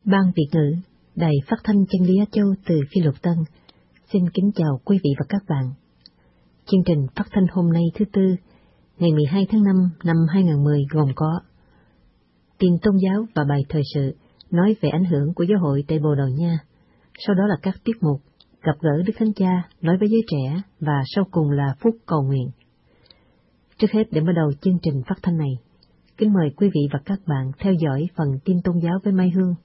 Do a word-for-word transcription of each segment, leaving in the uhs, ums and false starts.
Ban Việt ngữ, Đài Phát thanh Chân lý Á Châu từ Phi Luật Tân, xin kính chào quý vị và các bạn. Chương trình phát thanh hôm nay thứ Tư, ngày mười hai tháng năm năm hai nghìn không trăm mười gồm có tin tôn giáo và bài thời sự nói về ảnh hưởng của giáo hội tại Bồ Đào Nha, sau đó là các tiết mục gặp gỡ Đức Thánh Cha nói với giới trẻ và sau cùng là phút cầu nguyện. Trước hết, để mở đầu chương trình phát thanh này, kính mời quý vị và các bạn theo dõi phần tin tôn giáo với Mai Hương.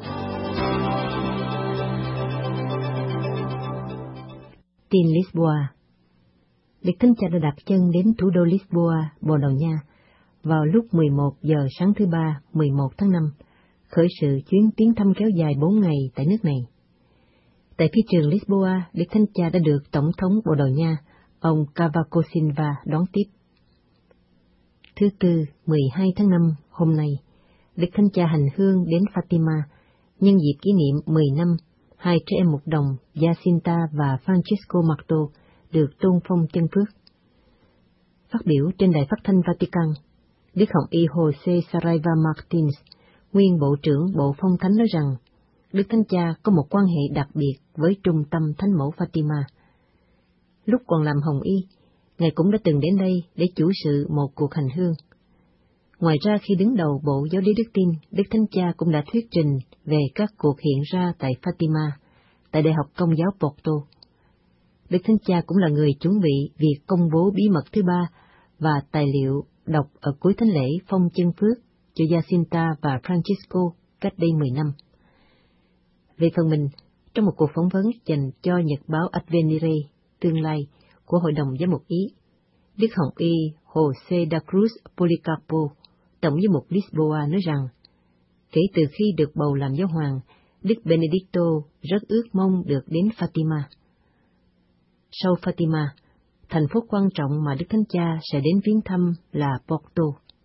Tin Lisboa. Đức Thánh Cha đã đặt chân đến thủ đô Lisboa, Bồ Đào Nha, vào lúc mười một giờ sáng thứ Ba, mười một tháng năm, khởi sự chuyến viếng thăm kéo dài bốn ngày tại nước này. Tại phi trường Lisboa, Đức Thánh Cha đã được Tổng thống Bồ Đào Nha, ông Cavaco Silva đón tiếp. Thứ Tư, mười hai tháng năm, hôm nay, Đức Thánh Cha hành hương đến Fatima, nhân dịp kỷ niệm mười năm, hai trẻ em một đồng, Jacinta và Francisco Marto, được tôn phong chân phước. Phát biểu trên đài phát thanh Vatican, Đức Hồng Y Jose Saraiva Martins, nguyên Bộ trưởng Bộ Phong Thánh nói rằng, Đức Thánh Cha có một quan hệ đặc biệt với trung tâm Thánh mẫu Fatima. Lúc còn làm Hồng Y, Ngài cũng đã từng đến đây để chủ sự một cuộc hành hương. Ngoài ra, khi đứng đầu Bộ Giáo lý Đức Tin, Đức Thánh Cha cũng đã thuyết trình về các cuộc hiện ra tại Fatima, tại Đại học Công giáo Porto. Đức Thánh Cha cũng là người chuẩn bị việc công bố bí mật thứ ba và tài liệu đọc ở cuối thánh lễ phong chân phước cho Jacinta và Francisco cách đây mười năm. Về phần mình, trong một cuộc phỏng vấn dành cho nhật báo Advenire, tương lai, của Hội đồng Giám mục Ý, Đức Hồng Y Jose da Cruz Policarpo, Tổng giám mục Lisboa nói rằng, kể từ khi được bầu làm giáo hoàng, Đức Benedicto rất ước mong được đến Fatima. Sau Fatima, thành phố quan trọng mà Đức Thánh Cha sẽ đến viếng thăm là Porto.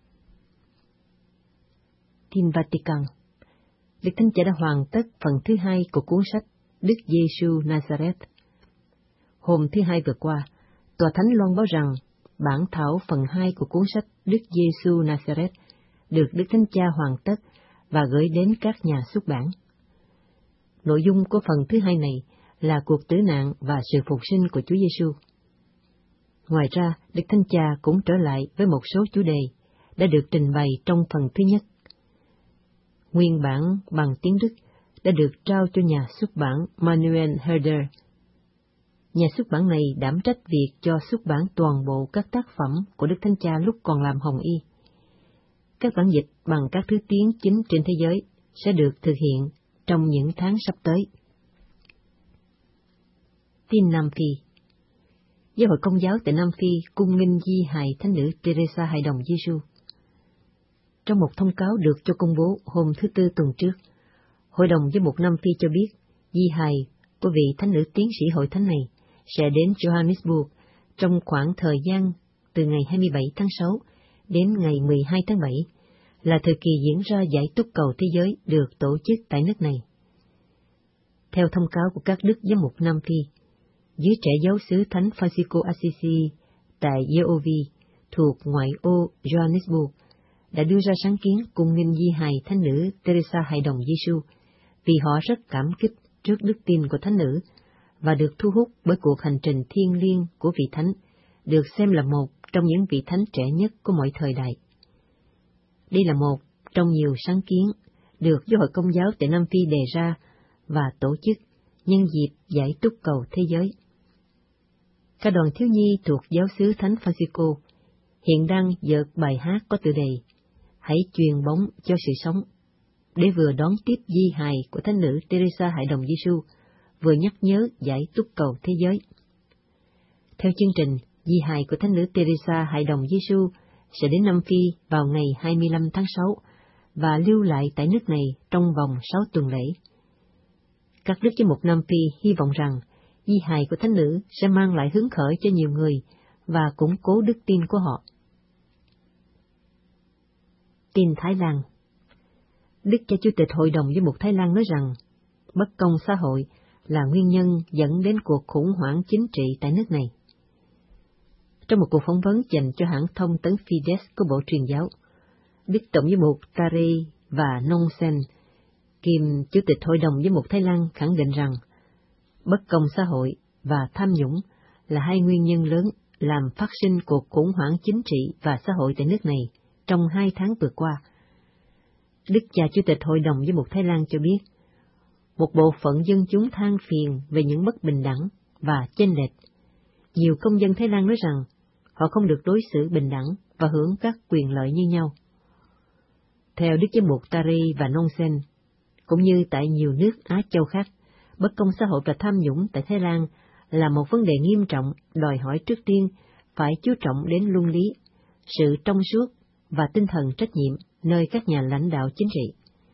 Tin Vatican. Đức Thánh Cha đã hoàn tất phần thứ hai của cuốn sách Đức Giêsu Nazareth. Hôm thứ Hai vừa qua, Tòa Thánh loan báo rằng bản thảo phần hai của cuốn sách Đức Giêsu Nazareth được Đức Thánh Cha hoàn tất và gửi đến các nhà xuất bản. Nội dung của phần thứ hai này là cuộc tử nạn và sự phục sinh của Chúa Giêsu. Ngoài ra, Đức Thánh Cha cũng trở lại với một số chủ đề đã được trình bày trong phần thứ nhất. Nguyên bản bằng tiếng Đức đã được trao cho nhà xuất bản Manuel Herder. Nhà xuất bản này đảm trách việc cho xuất bản toàn bộ các tác phẩm của Đức Thánh Cha lúc còn làm Hồng Y. Các bản dịch bằng các thứ tiếng chính trên thế giới sẽ được thực hiện trong những tháng sắp tới. Tin Nam Phi. Giáo hội Công giáo tại Nam Phi cung nghinh di hài Thánh nữ Teresa Hài đồng Giêsu. Trong một thông cáo được cho công bố hôm thứ Tư tuần trước, Hội đồng Giám mục Nam Phi cho biết di hài của vị Thánh nữ tiến sĩ hội thánh này sẽ đến Johannesburg trong khoảng thời gian từ ngày hai mươi bảy tháng sáu đến ngày mười hai tháng bảy, là thời kỳ diễn ra giải túc cầu thế giới được tổ chức tại nước này. Theo thông cáo của các đức giám mục Nam Phi, dưới trẻ giáo xứ Thánh Francisco Assisi tại Yeovil thuộc ngoại ô Johannesburg đã đưa ra sáng kiến cung nghinh di hài Thánh nữ Teresa Hài đồng Giêsu vì họ rất cảm kích trước đức tin của Thánh nữ và được thu hút bởi cuộc hành trình thiêng liêng của vị Thánh, được xem là một trong những vị Thánh trẻ nhất của mọi thời đại. Đây là một trong nhiều sáng kiến được Giáo hội Công giáo tại Nam Phi đề ra và tổ chức nhân dịp giải túc cầu thế giới. Các đoàn thiếu nhi thuộc giáo xứ Thánh Francisco hiện đang dợt bài hát có tựa đề Hãy truyền bóng cho sự sống, để vừa đón tiếp di hài của Thánh nữ Teresa Hài đồng Giêsu, vừa nhắc nhớ giải túc cầu thế giới. Theo chương trình, di hài của Thánh nữ Teresa Hài đồng Giêsu sẽ đến Nam Phi vào ngày hai mươi lăm tháng sáu và lưu lại tại nước này trong vòng sáu tuần lễ. Các đức giám mục Nam Phi hy vọng rằng di hài của Thánh nữ sẽ mang lại hứng khởi cho nhiều người và củng cố đức tin của họ. Tin Thái Lan. Đức cha Chủ tịch Hội đồng Giám mục Thái Lan nói rằng bất công xã hội là nguyên nhân dẫn đến cuộc khủng hoảng chính trị tại nước này. Trong một cuộc phỏng vấn dành cho hãng thông tấn Fides của Bộ Truyền giáo, Đức Tổng giám mục Tare và Nongsen Kiêm Chủ tịch Hội đồng Giám mục Thái Lan khẳng định rằng bất công xã hội và tham nhũng là hai nguyên nhân lớn làm phát sinh cuộc khủng hoảng chính trị và xã hội tại nước này trong hai tháng vừa qua. Đức cha Chủ tịch Hội đồng Giám mục Thái Lan cho biết, một bộ phận dân chúng than phiền về những bất bình đẳng và chênh lệch. Nhiều công dân Thái Lan nói rằng họ không được đối xử bình đẳng và hưởng các quyền lợi như nhau. Theo Đức Giám mục Tari và Nongsen, cũng như tại nhiều nước Á Châu khác, bất công xã hội và tham nhũng tại Thái Lan là một vấn đề nghiêm trọng, đòi hỏi trước tiên phải chú trọng đến luân lý, sự trong suốt và tinh thần trách nhiệm nơi các nhà lãnh đạo chính trị.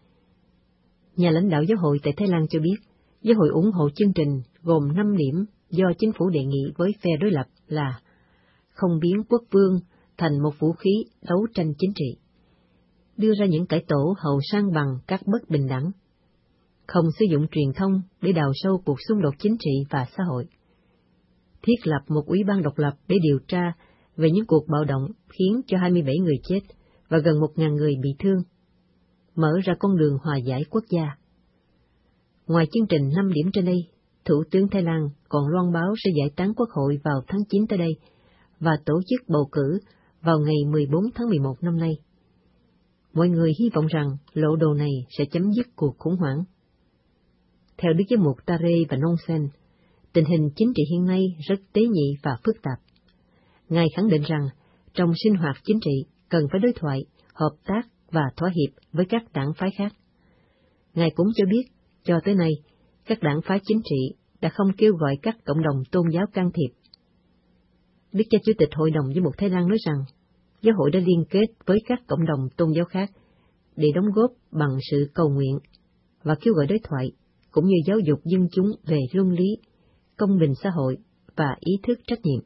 Nhà lãnh đạo giáo hội tại Thái Lan cho biết, giáo hội ủng hộ chương trình gồm năm điểm do chính phủ đề nghị với phe đối lập là không biến quốc vương thành một vũ khí đấu tranh chính trị, đưa ra những cải tổ hậu san bằng các bất bình đẳng, không sử dụng truyền thông để đào sâu cuộc xung đột chính trị và xã hội, thiết lập một ủy ban độc lập để điều tra về những cuộc bạo động khiến cho hai mươi bảy người chết và gần một nghìn người bị thương, mở ra con đường hòa giải quốc gia. Ngoài chương trình năm điểm trên đây, Thủ tướng Thái Lan còn loan báo sẽ giải tán quốc hội vào tháng chín tới đây và tổ chức bầu cử vào ngày mười bốn tháng mười một năm nay. Mọi người hy vọng rằng lộ đồ này sẽ chấm dứt cuộc khủng hoảng. Theo Đức Giám mục Tare và Nongsen, tình hình chính trị hiện nay rất tế nhị và phức tạp. Ngài khẳng định rằng trong sinh hoạt chính trị cần phải đối thoại, hợp tác và thỏa hiệp với các đảng phái khác. Ngài cũng cho biết, cho tới nay, các đảng phái chính trị đã không kêu gọi các cộng đồng tôn giáo can thiệp. Đức cha Chủ tịch Hội đồng Giám mục Thái Lan nói rằng, giáo hội đã liên kết với các cộng đồng tôn giáo khác để đóng góp bằng sự cầu nguyện và kêu gọi đối thoại, cũng như giáo dục dân chúng về luân lý, công bình xã hội và ý thức trách nhiệm.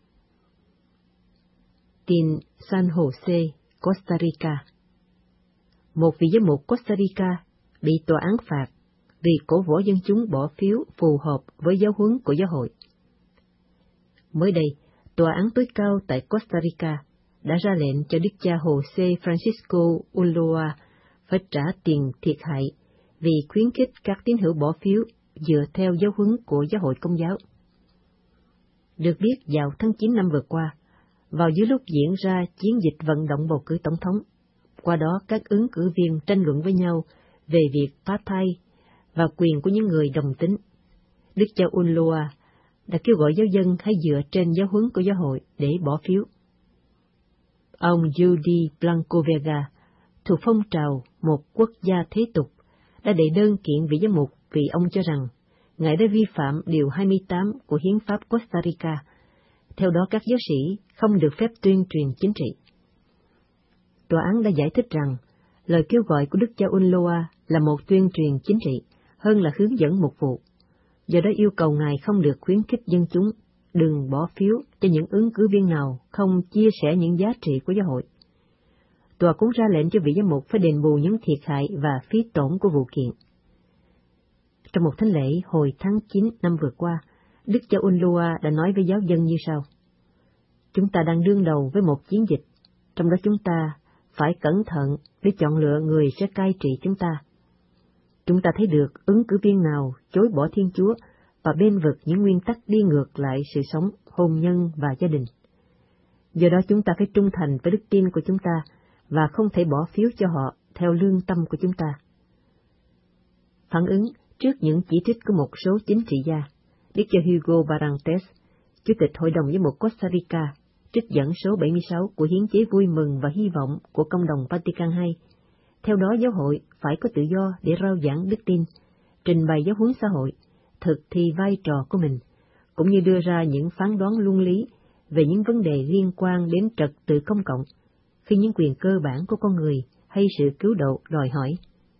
Tin San Jose, Costa Rica. Một vị giám mục Costa Rica bị tòa án phạt vì cổ vũ dân chúng bỏ phiếu phù hợp với giáo huấn của giáo hội. Mới đây, tòa án tối cao tại Costa Rica đã ra lệnh cho đức cha Jose Francisco Ulloa phải trả tiền thiệt hại vì khuyến khích các tín hữu bỏ phiếu dựa theo giáo huấn của giáo hội Công giáo. Được biết, vào tháng chín năm vừa qua, vào giữa lúc diễn ra chiến dịch vận động bầu cử tổng thống, qua đó các ứng cử viên tranh luận với nhau về việc phá thai và quyền của những người đồng tính, đức cha Ulloa đã kêu gọi giáo dân hãy dựa trên giáo huấn của giáo hội để bỏ phiếu. Ông Judy Blanco Vega, thuộc phong trào một quốc gia thế tục, đã đệ đơn kiện vị giám mục vì ông cho rằng ngài đã vi phạm điều hai mươi tám của Hiến pháp Costa Rica. Theo đó, các giáo sĩ không được phép tuyên truyền chính trị. Tòa án đã giải thích rằng lời kêu gọi của đức cha Ulloa là một tuyên truyền chính trị hơn là hướng dẫn mục vụ. Do đó yêu cầu ngài không được khuyến khích dân chúng đừng bỏ phiếu cho những ứng cử viên nào không chia sẻ những giá trị của giáo hội. Tòa cũng ra lệnh cho vị giám mục phải đền bù những thiệt hại và phí tổn của vụ kiện. Trong một thánh lễ hồi tháng chín năm vừa qua, đức cha Ulloa đã nói với giáo dân như sau: Chúng ta đang đương đầu với một chiến dịch, trong đó chúng ta phải cẩn thận để chọn lựa người sẽ cai trị chúng ta. Chúng ta thấy được ứng cử viên nào chối bỏ Thiên Chúa và bên vực những nguyên tắc đi ngược lại sự sống, hôn nhân và gia đình. Do đó chúng ta phải trung thành với đức tin của chúng ta và không thể bỏ phiếu cho họ theo lương tâm của chúng ta. Phản ứng trước những chỉ trích của một số chính trị gia, đức cha Hugo Barrantes, Chủ tịch Hội đồng Giám mục Costa Rica, trích dẫn số bảy mươi sáu của Hiến chế vui mừng và hy vọng của Công đồng Vatican hai. Theo đó, giáo hội phải có tự do để rao giảng đức tin, trình bày giáo huấn xã hội, thực thi vai trò của mình, cũng như đưa ra những phán đoán luân lý về những vấn đề liên quan đến trật tự công cộng, khi những quyền cơ bản của con người hay sự cứu độ đòi hỏi.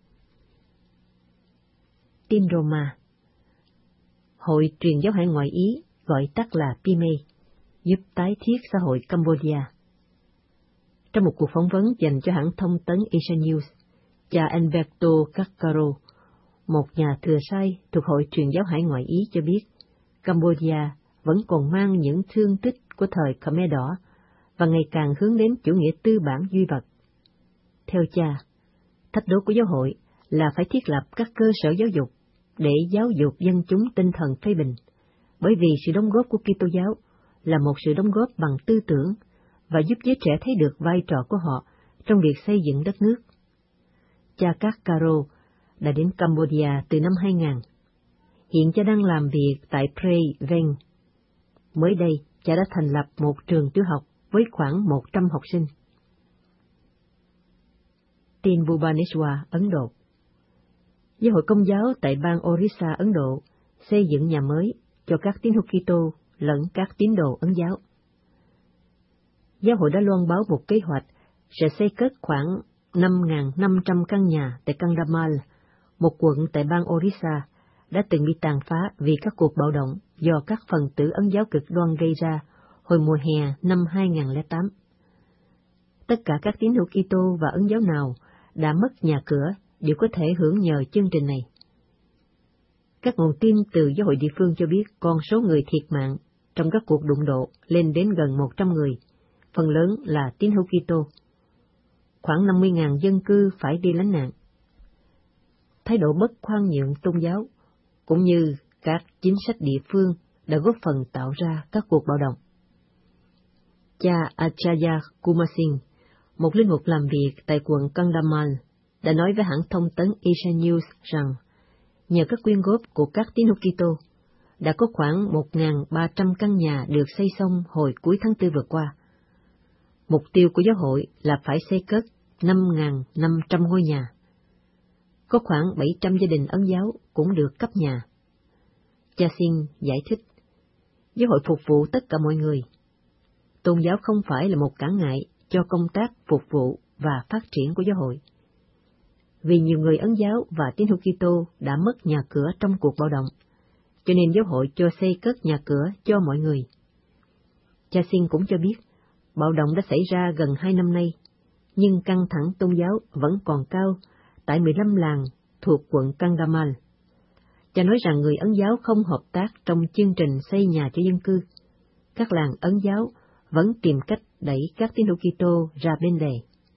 Tin Roma. Hội truyền giáo hải ngoại Ý, gọi tắt là pê em a, giúp tái thiết xã hội Cambodia. Trong một cuộc phỏng vấn dành cho hãng thông tấn Asia News, cha Alberto Cascaro, một nhà thừa sai thuộc Hội truyền giáo hải ngoại Ý cho biết, Cambodia vẫn còn mang những thương tích của thời Khmer Đỏ và ngày càng hướng đến chủ nghĩa tư bản duy vật. Theo cha, thách đố của giáo hội là phải thiết lập các cơ sở giáo dục để giáo dục dân chúng tinh thần phê bình, bởi vì sự đóng góp của Kitô giáo là một sự đóng góp bằng tư tưởng và giúp giới trẻ thấy được vai trò của họ trong việc xây dựng đất nước. Cha Các Caro đã đến Cambodia từ năm hai nghìn. Hiện cha đang làm việc tại Prey Veng. Mới đây, cha đã thành lập một trường tiểu học với khoảng một trăm học sinh. Tin Bhubaneswar, Ấn Độ. Giáo hội Công giáo tại bang Orissa, Ấn Độ xây dựng nhà mới cho các tín hữu Kitô lẫn các tín đồ Ấn giáo. Giáo hội đã loan báo một kế hoạch sẽ xây cất khoảng năm nghìn năm trăm căn nhà tại Kandhamal, một quận tại bang Orissa đã từng bị tàn phá vì các cuộc bạo động do các phần tử Ấn giáo cực đoan gây ra hồi mùa hè năm hai nghìn không trăm lẻ tám. Tất cả các tín hữu Kitô và Ấn giáo nào đã mất nhà cửa đều có thể hưởng nhờ chương trình này. Các nguồn tin từ giáo hội địa phương cho biết con số người thiệt mạng trong các cuộc đụng độ lên đến gần một trăm người, phần lớn là tín hữu Kitô. Khoảng năm mươi nghìn dân cư phải đi lánh nạn. Thái độ bất khoan nhượng tôn giáo, cũng như các chính sách địa phương đã góp phần tạo ra các cuộc bạo động. Cha Acharya Kumar Singh, một linh mục làm việc tại quận Kandhamal, đã nói với hãng thông tấn Asia News rằng nhờ các quyên góp của các tín hữu Kitô, đã có khoảng một nghìn ba trăm căn nhà được xây xong hồi cuối tháng tư vừa qua. Mục tiêu của giáo hội là phải xây cất năm nghìn năm trăm ngôi nhà. Có khoảng bảy trăm gia đình Ấn giáo cũng được cấp nhà. Cha Singh giải thích, giáo hội phục vụ tất cả mọi người. Tôn giáo không phải là một cản ngại cho công tác phục vụ và phát triển của giáo hội. Vì nhiều người Ấn giáo và tín hữu Kitô đã mất nhà cửa trong cuộc bạo động, cho nên giáo hội cho xây cất nhà cửa cho mọi người. Cha Singh cũng cho biết, bạo động đã xảy ra gần hai năm nay, nhưng căng thẳng tôn giáo vẫn còn cao tại mười lăm làng thuộc quận Kandhamal. Cha nói rằng người Ấn giáo không hợp tác trong chương trình xây nhà cho dân cư. Các làng Ấn giáo vẫn tìm cách đẩy các tín hữu Kitô ra bên lề.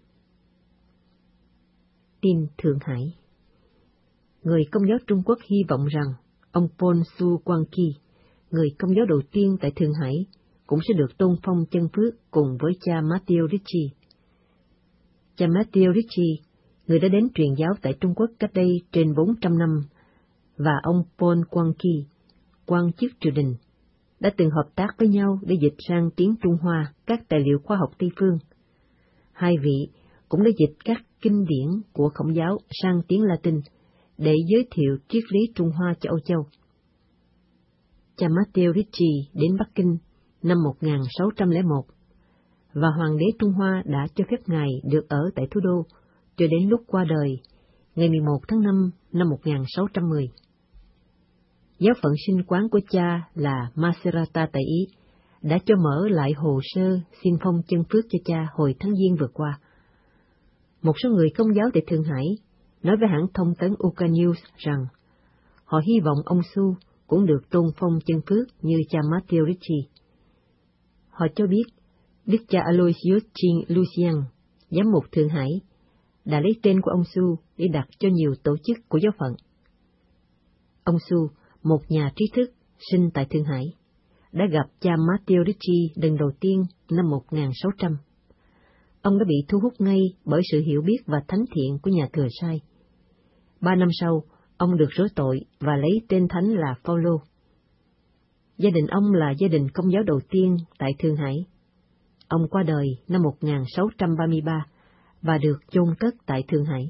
Tin Thượng Hải. Người Công giáo Trung Quốc hy vọng rằng ông Paul Su Quang Ki, người Công giáo đầu tiên tại Thượng Hải, cũng sẽ được tôn phong chân phước cùng với cha Matthew Ricci. Cha Matthew Ricci, người đã đến truyền giáo tại Trung Quốc cách đây trên bốn trăm năm, và ông Paul Quang Ki, quan chức triều đình, đã từng hợp tác với nhau để dịch sang tiếng Trung Hoa các tài liệu khoa học Tây phương. Hai vị cũng đã dịch các kinh điển của Khổng giáo sang tiếng Latin để giới thiệu triết lý Trung Hoa cho Âu Châu. Cha Matthew Ricci đến Bắc Kinh năm một nghìn sáu trăm lẻ một, và Hoàng đế Trung Hoa đã cho phép ngài được ở tại thủ đô cho đến lúc qua đời, ngày mười một tháng năm năm một nghìn sáu trăm mười. Giáo phận sinh quán của cha là Macerata tại Ý đã cho mở lại hồ sơ xin phong chân phước cho cha hồi tháng Giêng vừa qua. Một số người Công giáo tại Thượng Hải nói với hãng thông tấn Uka News rằng họ hy vọng ông Su cũng được tôn phong chân phước như cha Matthew Ricci. Họ cho biết Đức cha Aloysius Chin Lucian, giám mục Thượng Hải, đã lấy tên của ông Su để đặt cho nhiều tổ chức của giáo phận. Ông Su, một nhà trí thức sinh tại Thượng Hải, đã gặp cha Matthew Ricci lần đầu tiên năm một nghìn sáu trăm. Ông đã bị thu hút ngay bởi sự hiểu biết và thánh thiện của nhà thừa sai. Ba năm sau, ông được rửa tội và lấy tên thánh là Phaolô. Gia đình ông là gia đình Công giáo đầu tiên tại Thượng Hải. Ông qua đời năm một nghìn sáu trăm ba mươi ba và được chôn cất tại Thượng Hải.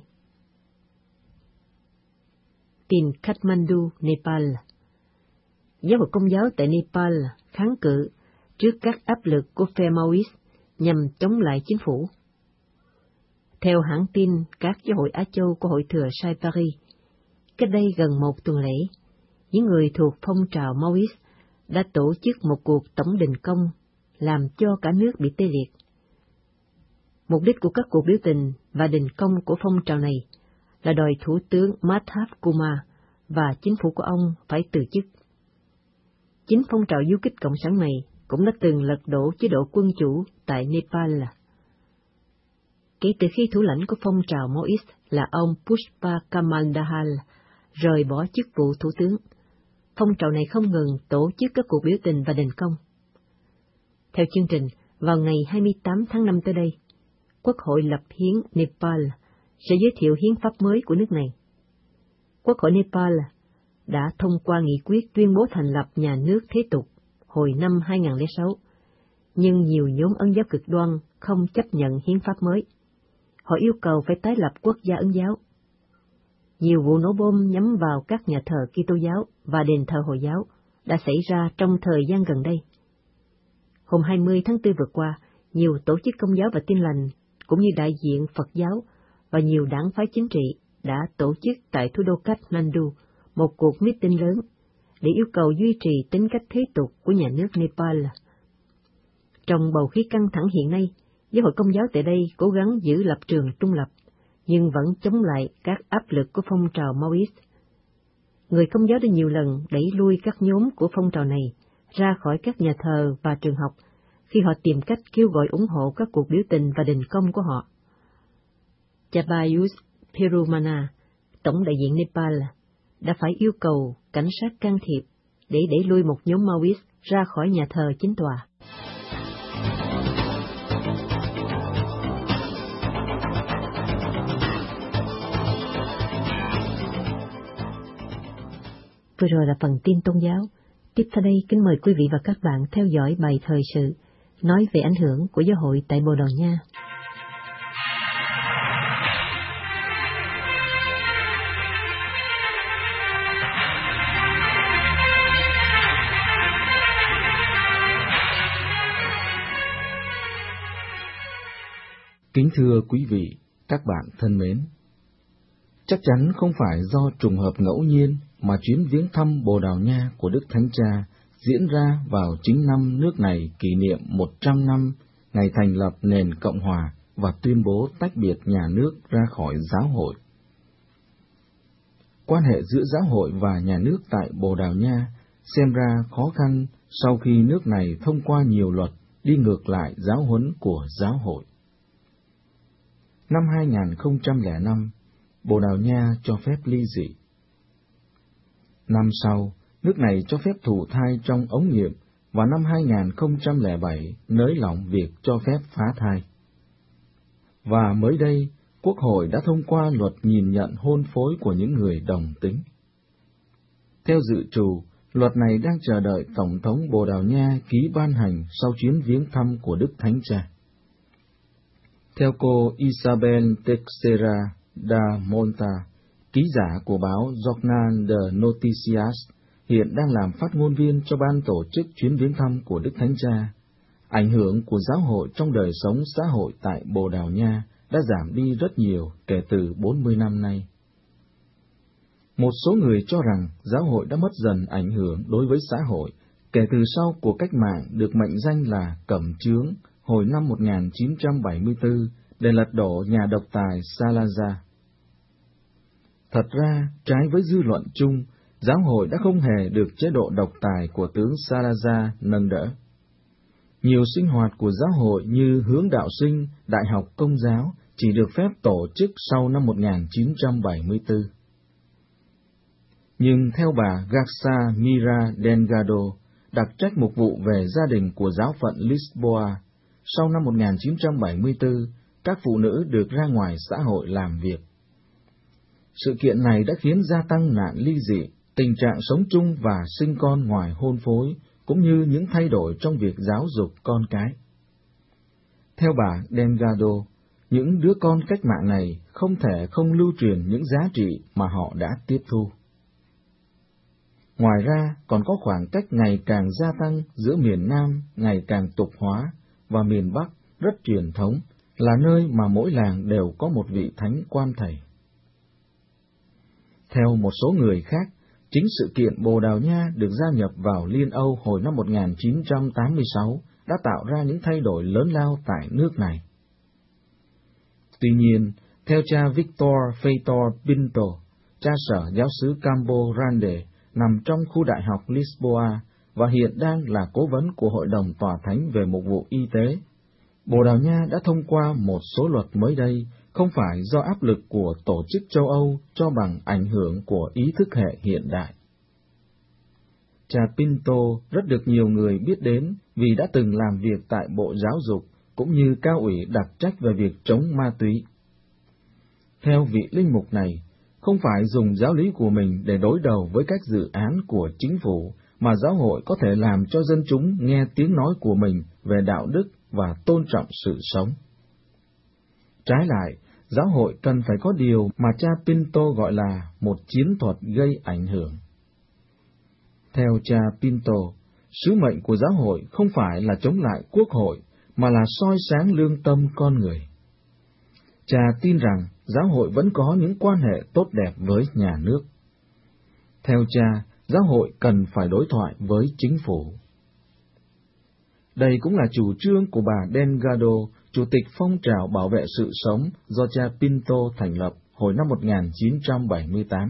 Tin Kathmandu, Nepal. Giáo hội Công giáo tại Nepal kháng cự trước các áp lực của phe Maoist nhằm chống lại chính phủ. Theo hãng tin các giáo hội Á Châu của Hội Thừa Sai Paris, cách đây gần một tuần lễ, những người thuộc phong trào Maoist đã tổ chức một cuộc tổng đình công làm cho cả nước bị tê liệt. Mục đích của các cuộc biểu tình và đình công của phong trào này là đòi Thủ tướng Madhav Kumar và chính phủ của ông phải từ chức. Chính phong trào du kích cộng sản này cũng đã từng lật đổ chế độ quân chủ tại Nepal. kể từ khi thủ lãnh của phong trào Maoist là ông Pushpa Kamal Dahal rời bỏ chức vụ thủ tướng, phong trào này không ngừng tổ chức các cuộc biểu tình và đình công. Theo chương trình, vào ngày hai mươi tám tháng năm tới đây, Quốc hội lập hiến Nepal sẽ giới thiệu hiến pháp mới của nước này. Quốc hội Nepal đã thông qua nghị quyết tuyên bố thành lập nhà nước thế tục hồi năm hai nghìn không trăm lẻ sáu, nhưng nhiều nhóm Ấn giáo cực đoan không chấp nhận hiến pháp mới. Họ yêu cầu phải tái lập quốc gia Ấn giáo. Nhiều vụ nổ bom nhắm vào các nhà thờ Kitô giáo và đền thờ Hồi giáo đã xảy ra trong thời gian gần đây. Hôm hai mươi tháng tư vừa qua, nhiều tổ chức Công giáo và Tin lành, cũng như đại diện Phật giáo và nhiều đảng phái chính trị đã tổ chức tại thủ đô Kathmandu một cuộc meeting lớn để yêu cầu duy trì tính cách thế tục của nhà nước Nepal. Trong bầu khí căng thẳng hiện nay, giáo hội Công giáo tại đây cố gắng giữ lập trường trung lập, nhưng vẫn chống lại các áp lực của phong trào Maoist. Người Công giáo đã nhiều lần đẩy lui các nhóm của phong trào này ra khỏi các nhà thờ và trường học khi họ tìm cách kêu gọi ủng hộ các cuộc biểu tình và đình công của họ. Chabayus Perumana, tổng đại diện Nepal, đã phải yêu cầu cảnh sát can thiệp để đẩy lui một nhóm Maoist ra khỏi nhà thờ chính tòa. Vừa rồi là phần tin tôn giáo. Tiếp theo đây, kính mời quý vị và các bạn theo dõi bài thời sự nói về ảnh hưởng của giáo hội tại Bồ Đào Nha. Kính thưa quý vị, các bạn thân mến, chắc chắn không phải do trùng hợp ngẫu nhiên mà chuyến viếng thăm Bồ Đào Nha của Đức Thánh Cha diễn ra vào chính năm nước này kỷ niệm một trăm năm ngày thành lập nền Cộng hòa và tuyên bố tách biệt nhà nước ra khỏi giáo hội. Quan hệ giữa giáo hội và nhà nước tại Bồ Đào Nha xem ra khó khăn sau khi nước này thông qua nhiều luật đi ngược lại giáo huấn của giáo hội. Năm hai nghìn không trăm lẻ năm, Bồ Đào Nha cho phép ly dị. Năm sau, nước này cho phép thụ thai trong ống nghiệm, và năm hai nghìn không trăm lẻ bảy nới lỏng việc cho phép phá thai. Và mới đây, Quốc hội đã thông qua luật nhìn nhận hôn phối của những người đồng tính. Theo dự trù, luật này đang chờ đợi Tổng thống Bồ Đào Nha ký ban hành sau chuyến viếng thăm của Đức Thánh Cha. Theo cô Isabel Teixeira da Monta, ký giả của báo Jornal de Noticias, hiện đang làm phát ngôn viên cho ban tổ chức chuyến viếng thăm của Đức Thánh Cha, ảnh hưởng của giáo hội trong đời sống xã hội tại Bồ Đào Nha đã giảm đi rất nhiều kể từ bốn mươi năm nay. Một số người cho rằng giáo hội đã mất dần ảnh hưởng đối với xã hội kể từ sau cuộc cách mạng được mệnh danh là Cẩm Chướng hồi năm một nghìn chín trăm bảy mươi tư để lật đổ nhà độc tài Salazar. Thật ra, trái với dư luận chung, giáo hội đã không hề được chế độ độc tài của tướng Salazar nâng đỡ. Nhiều sinh hoạt của giáo hội như hướng đạo sinh, đại học Công giáo chỉ được phép tổ chức sau năm một nghìn chín trăm bảy mươi tư. Nhưng theo bà Garza Mira Delgado, đặc trách mục vụ về gia đình của giáo phận Lisboa, sau năm một nghìn chín trăm bảy mươi tư, các phụ nữ được ra ngoài xã hội làm việc. Sự kiện này đã khiến gia tăng nạn ly dị, tình trạng sống chung và sinh con ngoài hôn phối, cũng như những thay đổi trong việc giáo dục con cái. Theo bà Delgado, những đứa con cách mạng này không thể không lưu truyền những giá trị mà họ đã tiếp thu. Ngoài ra, còn có khoảng cách ngày càng gia tăng giữa miền Nam ngày càng tục hóa và miền Bắc rất truyền thống, là nơi mà mỗi làng đều có một vị thánh quan thầy. Theo một số người khác, chính sự kiện Bồ Đào Nha được gia nhập vào Liên Âu hồi năm một nghìn chín trăm tám mươi sáu đã tạo ra những thay đổi lớn lao tại nước này. Tuy nhiên, theo cha Victor Feitor Pinto, cha sở giáo xứ Campo Grande, nằm trong khu đại học Lisboa và hiện đang là cố vấn của Hội đồng Tòa Thánh về Mục vụ Y tế, Bồ Đào Nha đã thông qua một số luật mới đây, không phải do áp lực của tổ chức châu Âu cho bằng ảnh hưởng của ý thức hệ hiện đại. Cha Pinto rất được nhiều người biết đến vì đã từng làm việc tại Bộ Giáo dục, cũng như cao ủy đặc trách về việc chống ma túy. Theo vị linh mục này, không phải dùng giáo lý của mình để đối đầu với các dự án của chính phủ, mà giáo hội có thể làm cho dân chúng nghe tiếng nói của mình về đạo đức và tôn trọng sự sống. Trái lại, giáo hội cần phải có điều mà cha Pinto gọi là một chiến thuật gây ảnh hưởng. Theo cha Pinto, sứ mệnh của giáo hội không phải là chống lại quốc hội, mà là soi sáng lương tâm con người. Cha tin rằng giáo hội vẫn có những quan hệ tốt đẹp với nhà nước. Theo cha, giáo hội cần phải đối thoại với chính phủ. Đây cũng là chủ trương của bà Delgado, chủ tịch phong trào bảo vệ sự sống do cha Pinto thành lập hồi năm một nghìn chín trăm bảy mươi tám.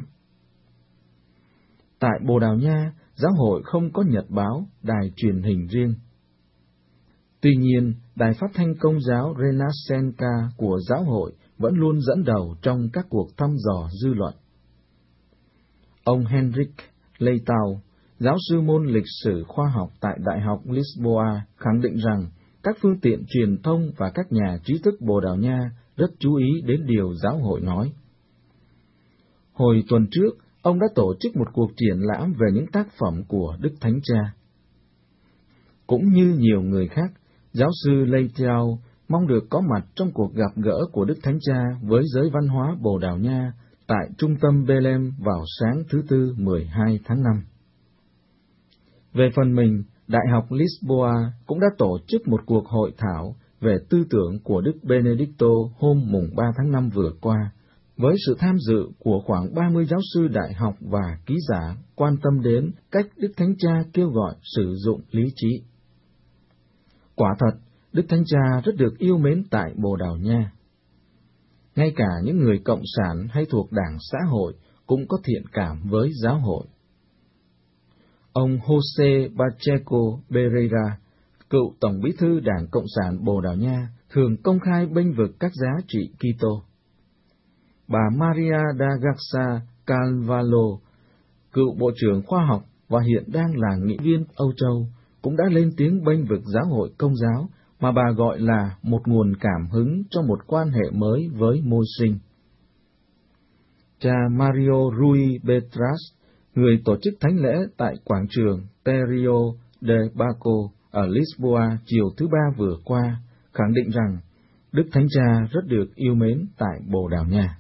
Tại Bồ Đào Nha, giáo hội không có nhật báo, đài truyền hình riêng. Tuy nhiên, đài phát thanh công giáo Renascença của giáo hội vẫn luôn dẫn đầu trong các cuộc thăm dò dư luận. Ông Henrique Leitão, giáo sư môn lịch sử khoa học tại Đại học Lisboa, khẳng định rằng các phương tiện truyền thông và các nhà trí thức Bồ Đào Nha rất chú ý đến điều giáo hội nói. Hồi tuần trước, ông đã tổ chức một cuộc triển lãm về những tác phẩm của Đức Thánh Cha. Cũng như nhiều người khác, giáo sư Leitão mong được có mặt trong cuộc gặp gỡ của Đức Thánh Cha với giới văn hóa Bồ Đào Nha tại trung tâm Belém vào sáng thứ Tư mười hai tháng năm. Về phần mình, Đại học Lisboa cũng đã tổ chức một cuộc hội thảo về tư tưởng của Đức Benedicto hôm mùng ba tháng năm vừa qua, với sự tham dự của khoảng ba mươi giáo sư đại học và ký giả quan tâm đến cách Đức Thánh Cha kêu gọi sử dụng lý trí. Quả thật, Đức Thánh Cha rất được yêu mến tại Bồ Đào Nha. Ngay cả những người cộng sản hay thuộc đảng xã hội cũng có thiện cảm với giáo hội. Ông José Pacheco Pereira, cựu Tổng bí thư Đảng Cộng sản Bồ Đào Nha, thường công khai bênh vực các giá trị Kitô. Bà Maria da Garça Carvalho, cựu Bộ trưởng Khoa học và hiện đang là nghị viên Âu Châu, cũng đã lên tiếng bênh vực giáo hội Công giáo mà bà gọi là một nguồn cảm hứng cho một quan hệ mới với môi sinh. Cha Mario Rui Petras, người tổ chức thánh lễ tại quảng trường Terreiro de Baco ở Lisboa chiều thứ Ba vừa qua, khẳng định rằng Đức Thánh Cha rất được yêu mến tại Bồ Đào Nha.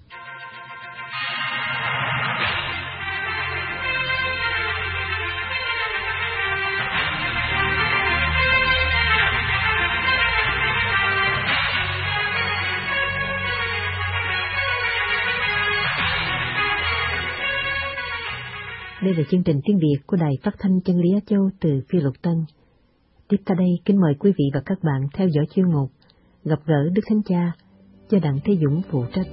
Đây là chương trình tiếng Việt của Đài Phát thanh Chân lý Á Châu từ Phi Luật Tân. Tiếp theo đây, kính mời quý vị và các bạn theo dõi chuyên mục Gặp gỡ Đức Thánh Cha do Đặng Thế Dũng phụ trách.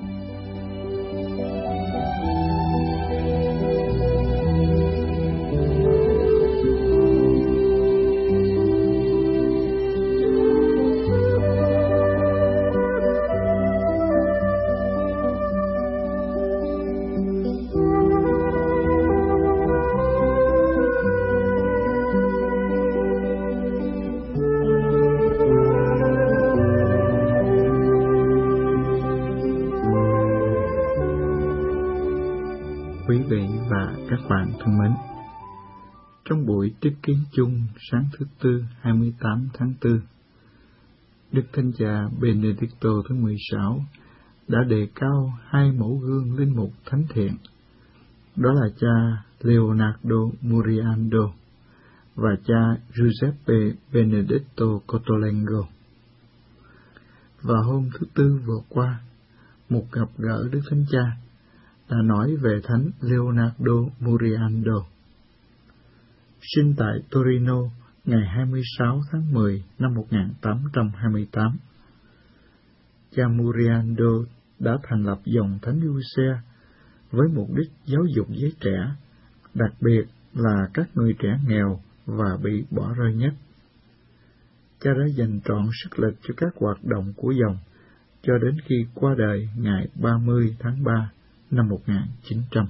Quý vị và các bạn thân mến, trong buổi tiếp kiến chung sáng thứ Tư hai mươi tám tháng tư, Đức Thánh Cha Benedicto thứ mười sáu đã đề cao hai mẫu gương linh mục thánh thiện, đó là cha Leonardo Muriando và cha Giuseppe Benedetto Cottolengo. Và hôm thứ Tư vừa qua, một gặp gỡ Đức Thánh Cha đã nói về Thánh Leonardo Muriando. Sinh tại Torino ngày hai mươi sáu tháng mười năm một nghìn tám trăm hai mươi tám, cha Muriando đã thành lập dòng Thánh Giuse với mục đích giáo dục giới trẻ, đặc biệt là các người trẻ nghèo và bị bỏ rơi nhất. cha đã dành trọn sức lực cho các hoạt động của dòng cho đến khi qua đời ngày ba mươi tháng ba năm một nghìn chín trăm.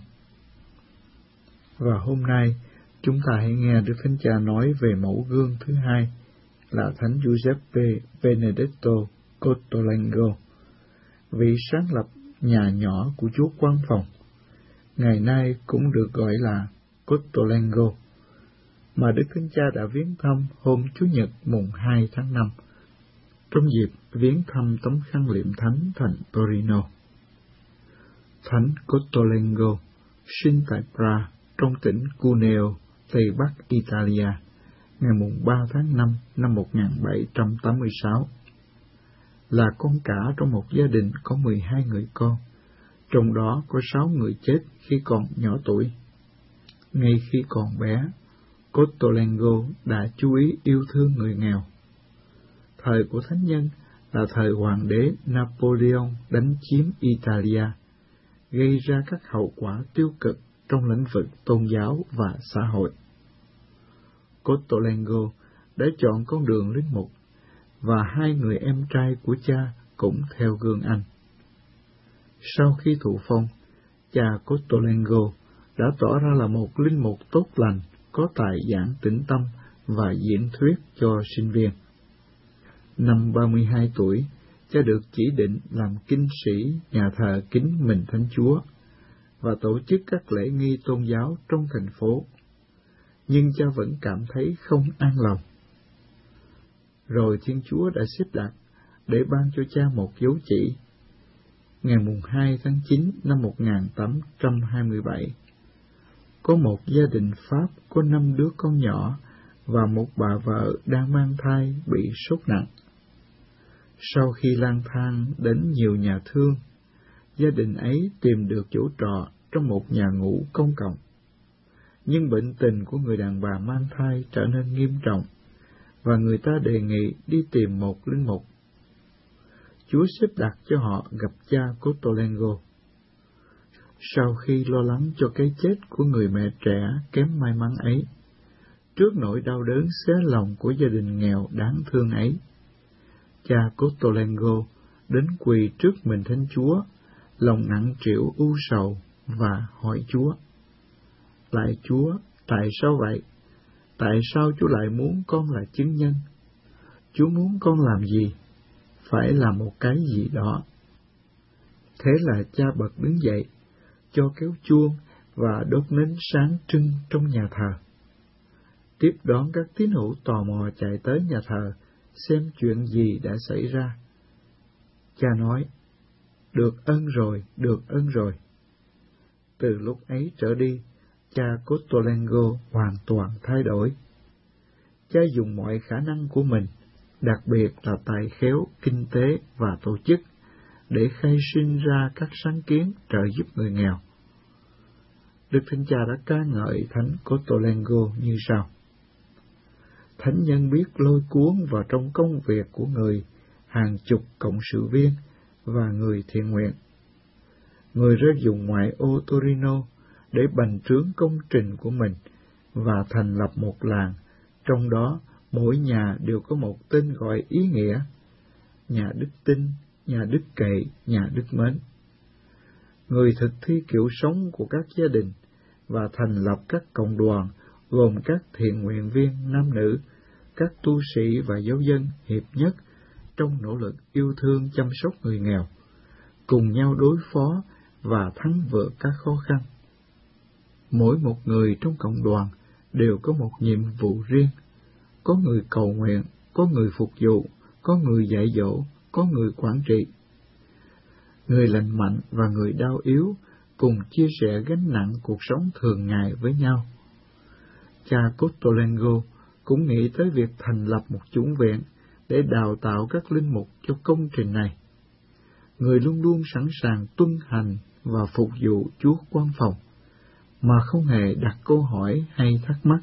Và hôm nay, chúng ta hãy nghe Đức Thánh Cha nói về mẫu gương thứ hai là Thánh Giuseppe Benedetto Cottolengo, vị sáng lập nhà nhỏ của Chúa Quang Phòng, ngày nay cũng được gọi là Cottolengo, mà Đức Thánh Cha đã viếng thăm hôm Chủ nhật mùng hai tháng năm, trong dịp viếng thăm tấm khăn liệm thánh thành Torino. Thánh Cottolengo sinh tại Prague, trong tỉnh Cuneo, Tây Bắc Italia, ngày mùng ba tháng năm năm một nghìn bảy trăm tám mươi sáu. Là con cả trong một gia đình có mười hai người con, trong đó có sáu người chết khi còn nhỏ tuổi. Ngay khi còn bé, Cottolengo đã chú ý yêu thương người nghèo. Thời của thánh nhân là thời hoàng đế Napoleon đánh chiếm Italia, gây ra các hậu quả tiêu cực trong lĩnh vực tôn giáo và xã hội. Cottolengo đã chọn con đường linh mục, và hai người em trai của cha cũng theo gương anh. Sau khi thụ phong, cha Cottolengo đã tỏ ra là một linh mục tốt lành, có tài giảng tĩnh tâm và diễn thuyết cho sinh viên. Năm ba mươi hai tuổi, cha được chỉ định làm kinh sĩ nhà thờ Kính Mình Thánh Chúa và tổ chức các lễ nghi tôn giáo trong thành phố. Nhưng cha vẫn cảm thấy không an lòng. Rồi Thiên Chúa đã xếp đặt để ban cho cha một dấu chỉ. Ngày mùng hai tháng chín năm một nghìn tám trăm hai mươi bảy, có một gia đình Pháp có năm đứa con nhỏ và một bà vợ đang mang thai bị sốt nặng. Sau khi lang thang đến nhiều nhà thương, gia đình ấy tìm được chỗ trọ trong một nhà ngủ công cộng. Nhưng bệnh tình của người đàn bà mang thai trở nên nghiêm trọng, và người ta đề nghị đi tìm một linh mục. Chúa xếp đặt cho họ gặp cha Cottolengo. Sau khi lo lắng cho cái chết của người mẹ trẻ kém may mắn ấy, trước nỗi đau đớn xé lòng của gia đình nghèo đáng thương ấy, cha Cottolengo đến quỳ trước mình Thánh Chúa, lòng nặng trĩu u sầu và hỏi Chúa: Lạy Chúa, tại sao vậy? Tại sao Chúa lại muốn con là chứng nhân? Chúa muốn con làm gì? Phải làm một cái gì đó. Thế là cha bật đứng dậy, cho kéo chuông và đốt nến sáng trưng trong nhà thờ. Tiếp đón các tín hữu tò mò chạy tới nhà thờ, xem chuyện gì đã xảy ra. Cha nói: Được ơn rồi, được ơn rồi. Từ lúc ấy trở đi, cha Cottolengo hoàn toàn thay đổi. Cha dùng mọi khả năng của mình, đặc biệt là tài khéo, kinh tế và tổ chức, để khai sinh ra các sáng kiến trợ giúp người nghèo. Đức Thánh Cha đã ca ngợi Thánh Cottolengo như sau: Thánh nhân biết lôi cuốn vào trong công việc của người hàng chục cộng sự viên và người thiện nguyện. Người ra dùng ngoại ô Torino để bành trướng công trình của mình và thành lập một làng, trong đó mỗi nhà đều có một tên gọi ý nghĩa: nhà đức tin, nhà đức cậy, nhà đức mến. Người thực thi kiểu sống của các gia đình và thành lập các cộng đoàn gồm các thiện nguyện viên nam nữ, các tu sĩ và giáo dân hiệp nhất trong nỗ lực yêu thương chăm sóc người nghèo, cùng nhau đối phó và thắng vượt các khó khăn. Mỗi một người trong cộng đoàn đều có một nhiệm vụ riêng. Có người cầu nguyện, có người phục vụ, có người dạy dỗ, có người quản trị. Người lành mạnh và người đau yếu cùng chia sẻ gánh nặng cuộc sống thường ngày với nhau. Cha Cottolengo cũng nghĩ tới việc thành lập một chủng viện để đào tạo các linh mục cho công trình này. Người luôn luôn sẵn sàng tuân hành và phục vụ Chúa Quang Phòng, mà không hề đặt câu hỏi hay thắc mắc.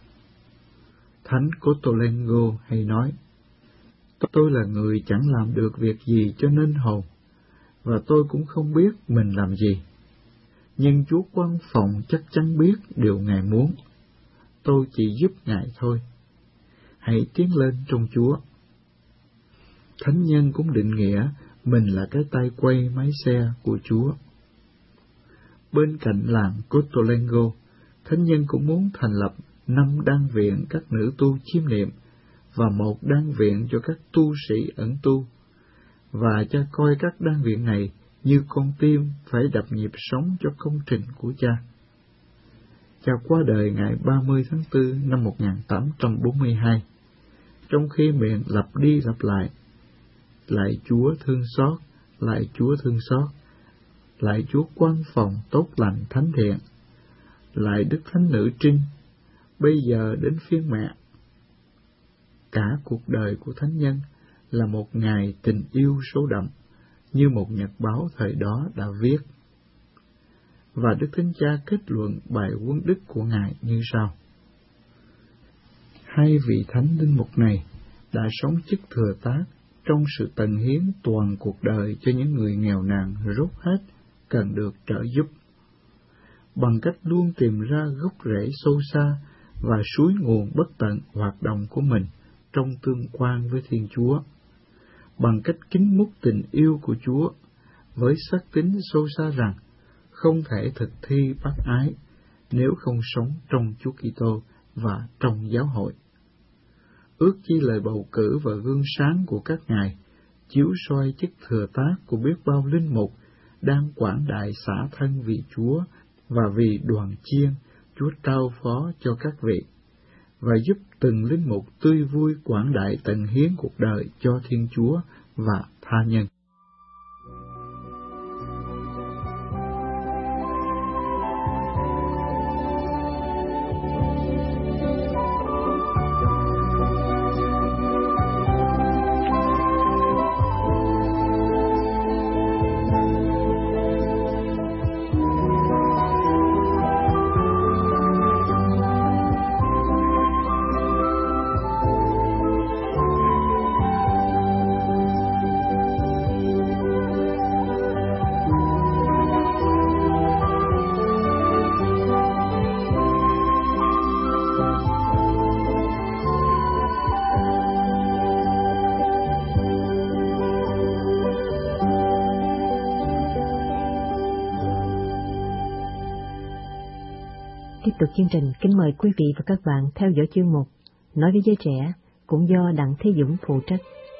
Thánh Cottolengo hay nói: Tôi là người chẳng làm được việc gì cho nên hồn, và tôi cũng không biết mình làm gì. Nhưng Chúa Quang Phòng chắc chắn biết điều Ngài muốn. Tôi chỉ giúp Ngài thôi. Hãy tiến lên trong Chúa. thánh nhân cũng định nghĩa mình là cái tay quay máy xe của Chúa. Bên cạnh làng Cotolengo, thánh nhân cũng muốn thành lập năm đan viện các nữ tu chiêm niệm và một đan viện cho các tu sĩ ẩn tu, và cha coi các đan viện này như con tim phải đập nhịp sống cho công trình của cha. Cha qua đời ngày ba mươi tháng tư năm một nghìn tám trăm bốn mươi hai, trong khi miệng lặp đi lặp lại: lạy Chúa thương xót, lạy Chúa thương xót, lạy Chúa quan phòng tốt lành thánh thiện, lạy Đức Thánh Nữ Trinh, bây giờ đến phiên mẹ. Cả cuộc đời của thánh nhân là một ngày tình yêu sâu đậm, như một nhật báo thời đó đã viết. Và Đức Thánh Cha kết luận bài huấn đức của Ngài như sau: hai vị thánh linh mục này đã sống chức thừa tác trong sự tận hiến toàn cuộc đời cho những người nghèo nàn rốt hết cần được trợ giúp, bằng cách luôn tìm ra gốc rễ sâu xa và suối nguồn bất tận hoạt động của mình trong tương quan với Thiên Chúa, bằng cách kính múc tình yêu của Chúa với xác tín sâu xa rằng không thể thực thi bác ái nếu không sống trong Chúa Kitô và trong giáo hội. Ước chi lời bầu cử và gương sáng của các ngài chiếu soi chức thừa tác của biết bao linh mục đang quảng đại xả thân vì Chúa và vì đoàn chiên Chúa trao phó cho các vị, và giúp từng linh mục tươi vui quảng đại tận hiến cuộc đời cho Thiên Chúa và tha nhân. Tiếp tục chương trình, kính mời quý vị và các bạn theo dõi chương mục Nói với giới trẻ, cũng do Đặng Thế Dũng phụ trách.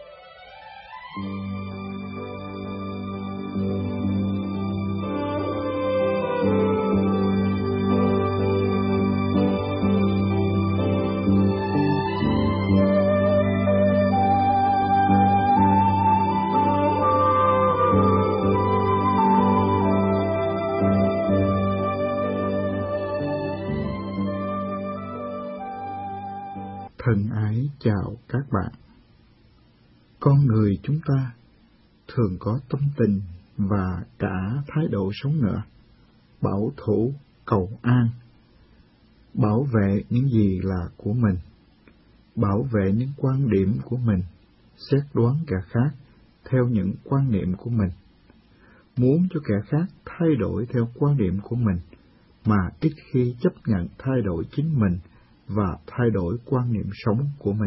Thân ái chào các bạn. Con người chúng ta thường có tâm tình và cả thái độ sống nữa, bảo thủ, cầu an, bảo vệ những gì là của mình, bảo vệ những quan điểm của mình, xét đoán kẻ khác theo những quan niệm của mình, muốn cho kẻ khác thay đổi theo quan điểm của mình, mà ít khi chấp nhận thay đổi chính mình và thay đổi quan niệm sống của mình.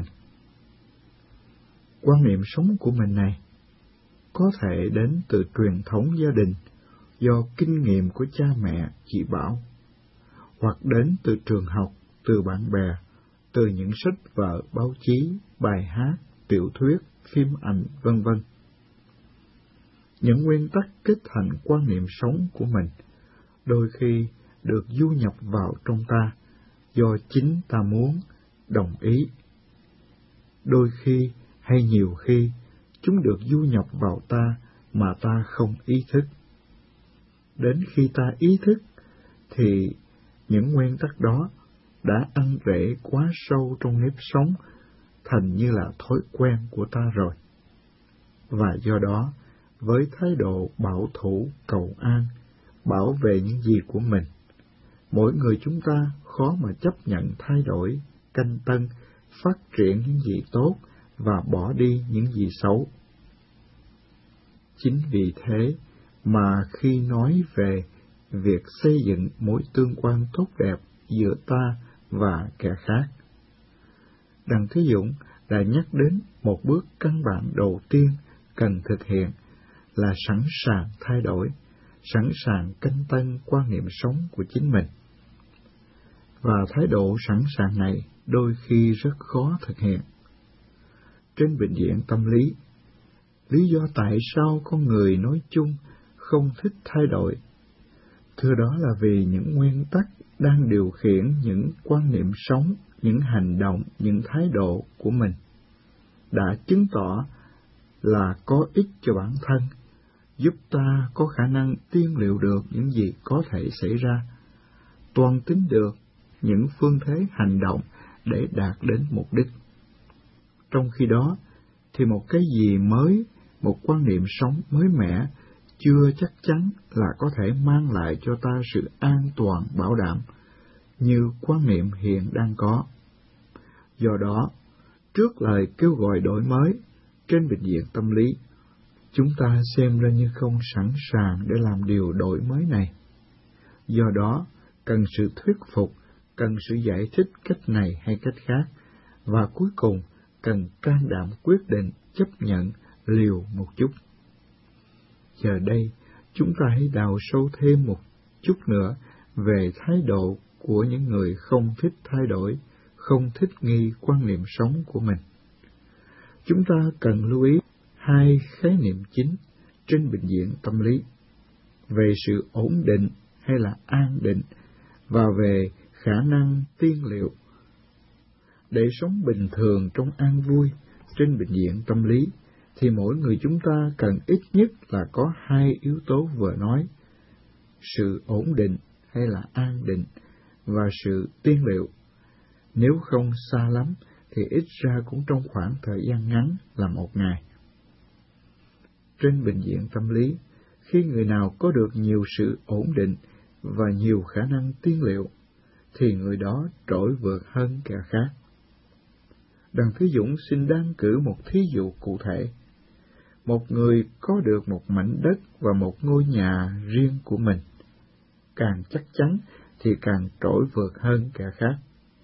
Quan niệm sống của mình này có thể đến từ truyền thống gia đình, do kinh nghiệm của cha mẹ chỉ bảo, hoặc đến từ trường học, từ bạn bè, từ những sách vở, báo chí, bài hát, tiểu thuyết, phim ảnh, vân vân. Những nguyên tắc kết thành quan niệm sống của mình đôi khi được du nhập vào trong ta do chính ta muốn, đồng ý. Đôi khi hay nhiều khi chúng được du nhập vào ta mà ta không ý thức. Đến khi ta ý thức thì những nguyên tắc đó đã ăn rễ quá sâu trong nếp sống, thành như là thói quen của ta rồi. Và do đó, với thái độ bảo thủ, cầu an, bảo vệ những gì của mình, mỗi người chúng ta khó mà chấp nhận thay đổi, canh tân, phát triển những gì tốt và bỏ đi những gì xấu. Chính vì thế mà khi nói về việc xây dựng mối tương quan tốt đẹp giữa ta và kẻ khác, Đặng Thế Dũng đã nhắc đến một bước căn bản đầu tiên cần thực hiện là sẵn sàng thay đổi, sẵn sàng canh tân quan niệm sống của chính mình. Và thái độ sẵn sàng này đôi khi rất khó thực hiện. Trên bệnh viện tâm lý, lý do tại sao con người nói chung không thích thay đổi, thưa đó là vì những nguyên tắc đang điều khiển những quan niệm sống, những hành động, những thái độ của mình đã chứng tỏ là có ích cho bản thân, giúp ta có khả năng tiên liệu được những gì có thể xảy ra, toan tính được những phương thế hành động để đạt đến mục đích. Trong khi đó, thì một cái gì mới, một quan niệm sống mới mẻ, chưa chắc chắn là có thể mang lại cho ta sự an toàn bảo đảm như quan niệm hiện đang có. Do đó, trước lời kêu gọi đổi mới trên bệnh viện tâm lý, chúng ta xem ra như không sẵn sàng để làm điều đổi mới này. Do đó, cần sự thuyết phục, cần sự giải thích cách này hay cách khác, và cuối cùng cần can đảm quyết định chấp nhận liều một chút. Giờ đây, chúng ta hãy đào sâu thêm một chút nữa về thái độ của những người không thích thay đổi, không thích nghi quan niệm sống của mình. Chúng ta cần lưu ý hai khái niệm chính trên bệnh viện tâm lý, về sự ổn định hay là an định, và về khả năng tiên liệu. Để sống bình thường trong an vui trên bệnh viện tâm lý, thì mỗi người chúng ta cần ít nhất là có hai yếu tố vừa nói, sự ổn định hay là an định và sự tiên liệu. Nếu không xa lắm thì ít ra cũng trong khoảng thời gian ngắn là một ngày. Trên bệnh viện tâm lý, khi người nào có được nhiều sự ổn định và nhiều khả năng tiên liệu, thì người đó trội vượt hơn kẻ khác. Đặng Thế Dũng xin đăng cử một thí dụ cụ thể. Một người có được một mảnh đất và một ngôi nhà riêng của mình, càng chắc chắn thì càng trội vượt hơn kẻ khác,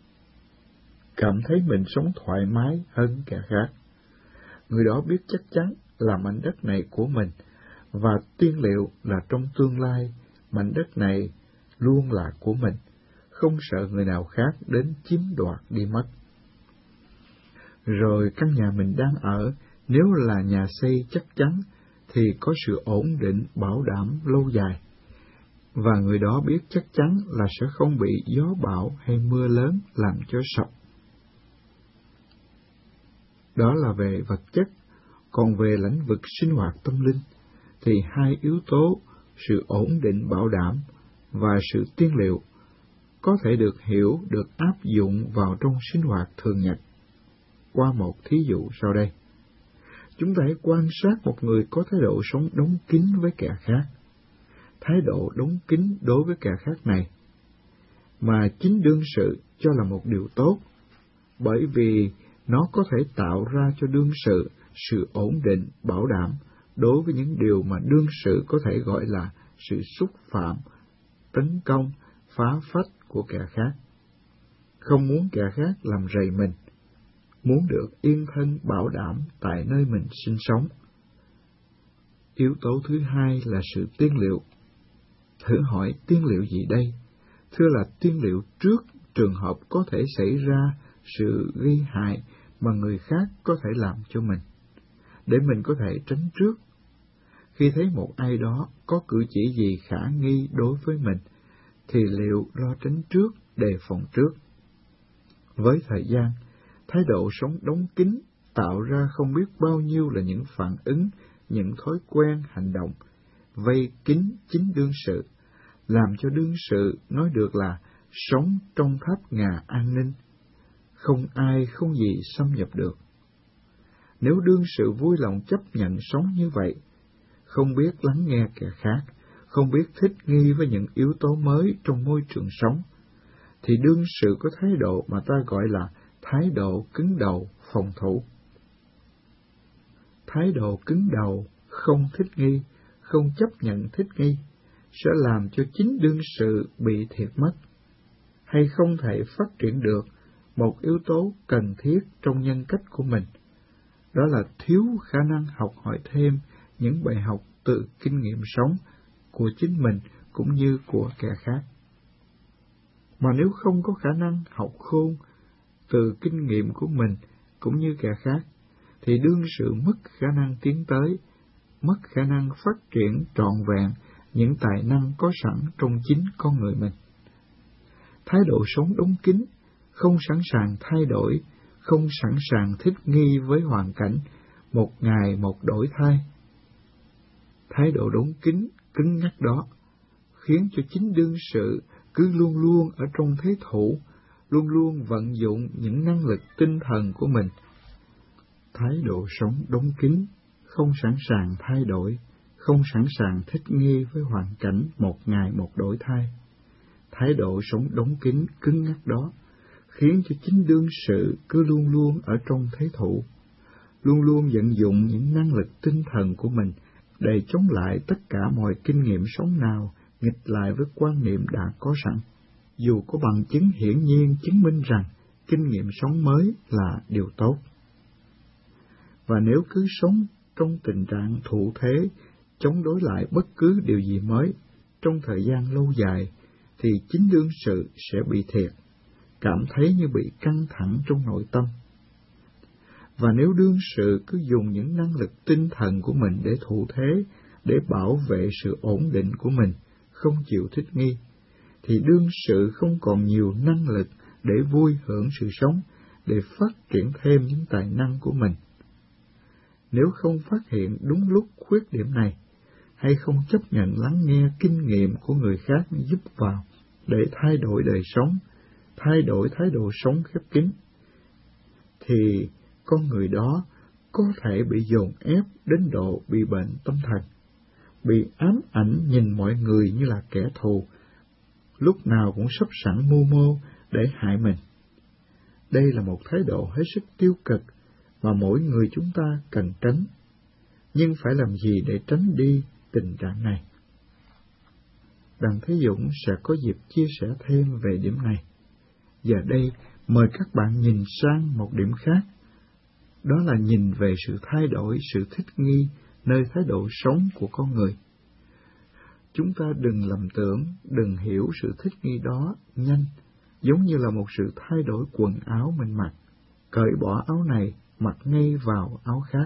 cảm thấy mình sống thoải mái hơn kẻ khác. Người đó biết chắc chắn là mảnh đất này của mình, và tiên liệu là trong tương lai mảnh đất này luôn là của mình, không sợ người nào khác đến chiếm đoạt đi mất. Rồi căn nhà mình đang ở, nếu là nhà xây chắc chắn, thì có sự ổn định bảo đảm lâu dài, và người đó biết chắc chắn là sẽ không bị gió bão hay mưa lớn làm cho sập. Đó là về vật chất. Còn về lĩnh vực sinh hoạt tâm linh, thì hai yếu tố, sự ổn định bảo đảm và sự tiên liệu, có thể được hiểu, được áp dụng vào trong sinh hoạt thường nhật qua một thí dụ sau đây. Chúng ta hãy quan sát một người có thái độ sống đóng kín với kẻ khác. Thái độ đóng kín đối với kẻ khác này, mà chính đương sự cho là một điều tốt, bởi vì nó có thể tạo ra cho đương sự sự ổn định, bảo đảm đối với những điều mà đương sự có thể gọi là sự xúc phạm, tấn công, phá phách của kẻ khác. Không muốn kẻ khác làm rầy mình, muốn được yên thân bảo đảm tại nơi mình sinh sống. Yếu tố thứ hai là sự tiên liệu. Thử hỏi tiên liệu gì đây? Thưa là tiên liệu trước trường hợp có thể xảy ra sự gây hại mà người khác có thể làm cho mình, để mình có thể tránh trước. Khi thấy một ai đó có cử chỉ gì khả nghi đối với mình, thì liệu lo tránh trước, đề phòng trước. Với thời gian, thái độ sống đóng kín tạo ra không biết bao nhiêu là những phản ứng, những thói quen hành động, vây kín chính đương sự, làm cho đương sự nói được là sống trong tháp ngà an ninh, không ai không gì xâm nhập được. Nếu đương sự vui lòng chấp nhận sống như vậy, không biết lắng nghe kẻ khác, không biết thích nghi với những yếu tố mới trong môi trường sống, thì đương sự có thái độ mà ta gọi là thái độ cứng đầu, phòng thủ. Thái độ cứng đầu, không thích nghi, không chấp nhận thích nghi, sẽ làm cho chính đương sự bị thiệt mất, hay không thể phát triển được một yếu tố cần thiết trong nhân cách của mình, đó là thiếu khả năng học hỏi thêm những bài học từ kinh nghiệm sống của chính mình cũng như của kẻ khác. Mà nếu không có khả năng học khôn từ kinh nghiệm của mình cũng như kẻ khác, thì đương sự mất khả năng tiến tới, mất khả năng phát triển trọn vẹn những tài năng có sẵn trong chính con người mình. Thái độ sống đóng kín, không sẵn sàng thay đổi, không sẵn sàng thích nghi với hoàn cảnh, một ngày một đổi thay. Thái độ đóng kín, cứng nhắc đó khiến cho chính đương sự cứ luôn luôn ở trong thế thủ, luôn luôn vận dụng những năng lực tinh thần của mình. Thái độ sống đóng kín, không sẵn sàng thay đổi, không sẵn sàng thích nghi với hoàn cảnh, một ngày một đổi thay. Thái độ sống đóng kín, cứng nhắc đó khiến cho chính đương sự cứ luôn luôn ở trong thế thủ, luôn luôn vận dụng những năng lực tinh thần của mình để chống lại tất cả mọi kinh nghiệm sống nào nghịch lại với quan niệm đã có sẵn, dù có bằng chứng hiển nhiên chứng minh rằng kinh nghiệm sống mới là điều tốt. Và nếu cứ sống trong tình trạng thụ thế, chống đối lại bất cứ điều gì mới trong thời gian lâu dài, thì chính đương sự sẽ bị thiệt, cảm thấy như bị căng thẳng trong nội tâm. Và nếu đương sự cứ dùng những năng lực tinh thần của mình để thụ thế, để bảo vệ sự ổn định của mình, không chịu thích nghi, thì đương sự không còn nhiều năng lực để vui hưởng sự sống, để phát triển thêm những tài năng của mình. Nếu không phát hiện đúng lúc khuyết điểm này, hay không chấp nhận lắng nghe kinh nghiệm của người khác giúp vào để thay đổi đời sống, thay đổi thái độ sống khép kín, thì con người đó có thể bị dồn ép đến độ bị bệnh tâm thần, bị ám ảnh nhìn mọi người như là kẻ thù, lúc nào cũng sắp sẵn mưu mô để hại mình. Đây là một thái độ hết sức tiêu cực mà mỗi người chúng ta cần tránh. Nhưng phải làm gì để tránh đi tình trạng này? Đặng Thế Dũng sẽ có dịp chia sẻ thêm về điểm này. Giờ đây, mời các bạn nhìn sang một điểm khác, đó là nhìn về sự thay đổi, sự thích nghi nơi thái độ sống của con người. Chúng ta đừng lầm tưởng, đừng hiểu sự thích nghi đó nhanh, giống như là một sự thay đổi quần áo mình mặc, cởi bỏ áo này, mặc ngay vào áo khác.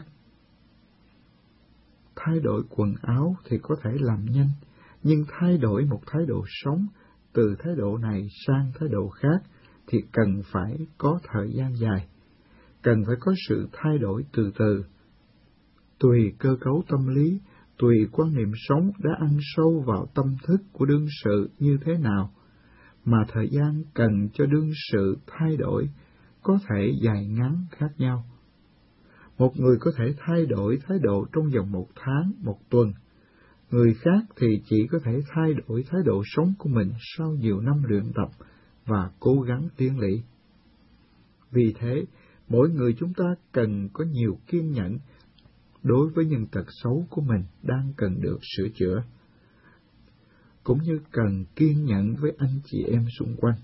Thay đổi quần áo thì có thể làm nhanh, nhưng thay đổi một thái độ sống từ thái độ này sang thái độ khác thì cần phải có thời gian dài, cần phải có sự thay đổi từ từ. Tùy cơ cấu tâm lý, tùy quan niệm sống đã ăn sâu vào tâm thức của đương sự như thế nào, mà thời gian cần cho đương sự thay đổi có thể dài ngắn khác nhau. Một người có thể thay đổi thái độ trong vòng một tháng, một tuần. Người khác thì chỉ có thể thay đổi thái độ sống của mình sau nhiều năm luyện tập và cố gắng tiến lý. Vì thế, mỗi người chúng ta cần có nhiều kiên nhẫn đối với những tật xấu của mình đang cần được sửa chữa, cũng như cần kiên nhẫn với anh chị em xung quanh.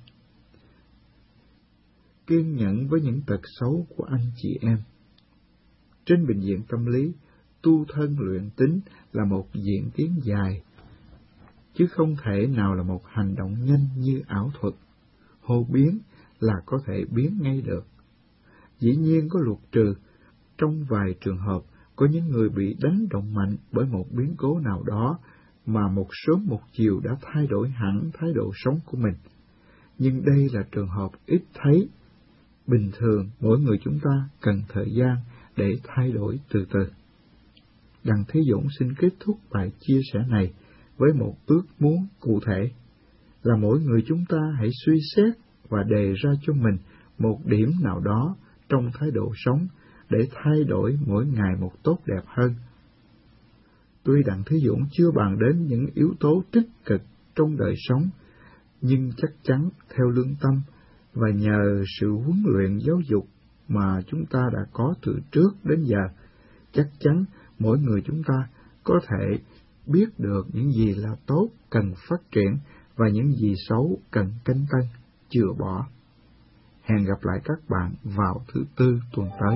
Kiên nhẫn với những tật xấu của anh chị em. Trên bình diện tâm lý, tu thân luyện tính là một diễn tiến dài, chứ không thể nào là một hành động nhanh như ảo thuật, hô biến là có thể biến ngay được. Dĩ nhiên có luật trừ, trong vài trường hợp có những người bị đánh động mạnh bởi một biến cố nào đó mà một sớm một chiều đã thay đổi hẳn thái độ sống của mình. Nhưng đây là trường hợp ít thấy. Bình thường, mỗi người chúng ta cần thời gian để thay đổi từ từ. Đặng Thế Dũng xin kết thúc bài chia sẻ này với một ước muốn cụ thể, là mỗi người chúng ta hãy suy xét và đề ra cho mình một điểm nào đó trong thái độ sống để thay đổi mỗi ngày một tốt đẹp hơn. Tuy Đặng Thế Dũng chưa bàn đến những yếu tố tích cực trong đời sống, nhưng chắc chắn theo lương tâm và nhờ sự huấn luyện giáo dục mà chúng ta đã có từ trước đến giờ, chắc chắn mỗi người chúng ta có thể biết được những gì là tốt cần phát triển và những gì xấu cần canh tân, chừa bỏ. Hẹn gặp lại các bạn vào thứ Tư tuần tới.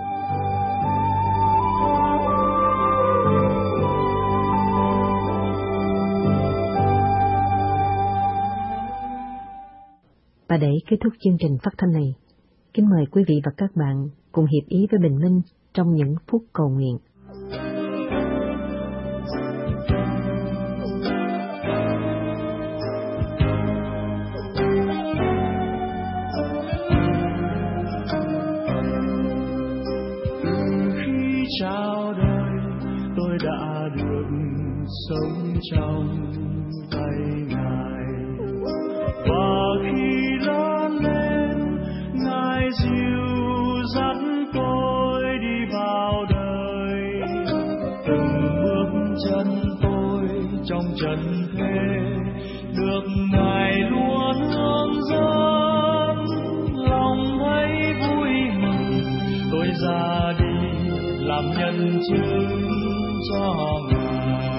Và để kết thúc chương trình phát thanh này, kính mời quý vị và các bạn cùng hiệp ý với Bình Minh trong những phút cầu nguyện. Khi chào đời, tôi đã được sống trong tay Ngài, và khi lớn lên, Ngài dìu dắt tôi đi vào đời. Từng bước chân tôi trong trần thế được Ngài luôn hướng dẫn, lòng thấy vui mừng. Tôi ra đi làm nhân chứng cho Ngài.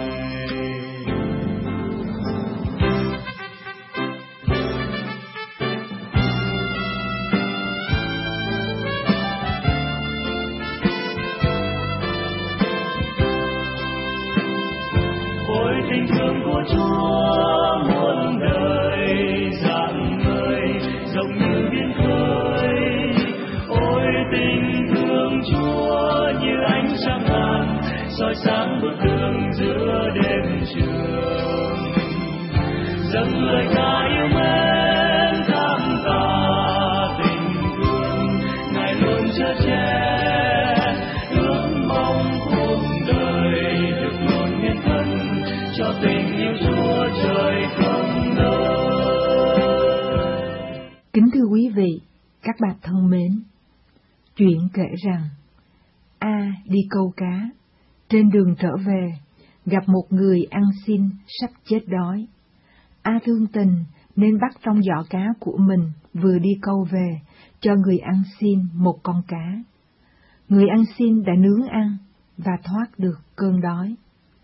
Ôi tình thương của Chúa muôn đời rạng ngời, rộng như biển khơi. Ôi tình thương Chúa như ánh sáng ngàn, soi sáng bước đường giữa đêm trường. Dâng lời ca yêu mến cảm tạ tình thương, Ngài luôn chở che. Ước mong cuộc đời được luôn hiến thân cho tình yêu Chúa trời không nơi. Kính thưa quý vị, các bạn thân mến, chuyện kể rằng A đi câu cá, trên đường trở về gặp một người ăn xin sắp chết đói. A thương tình nên bắt trong giỏ cá của mình vừa đi câu về cho người ăn xin một con cá. Người ăn xin đã nướng ăn và thoát được cơn đói.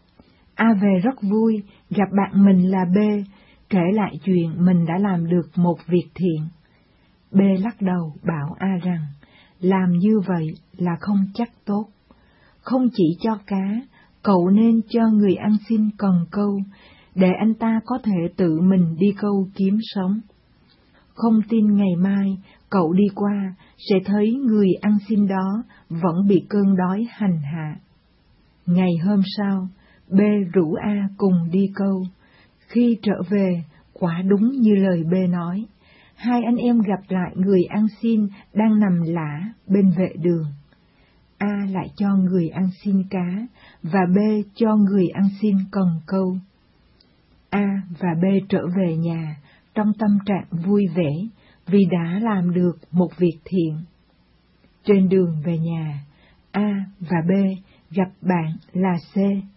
A về rất vui gặp bạn mình là B, kể lại chuyện mình đã làm được một việc thiện. B lắc đầu bảo A rằng làm như vậy là không chắc tốt. Không chỉ cho cá, cậu nên cho người ăn xin cần câu, để anh ta có thể tự mình đi câu kiếm sống. Không tin ngày mai cậu đi qua sẽ thấy người ăn xin đó vẫn bị cơn đói hành hạ. Ngày hôm sau, B rủ A cùng đi câu. Khi trở về, quả đúng như lời B nói. Hai anh em gặp lại người ăn xin đang nằm lả bên vệ đường. A lại cho người ăn xin cá, và B cho người ăn xin cần câu. A và B trở về nhà trong tâm trạng vui vẻ vì đã làm được một việc thiện. Trên đường về nhà, A và B gặp bạn là C.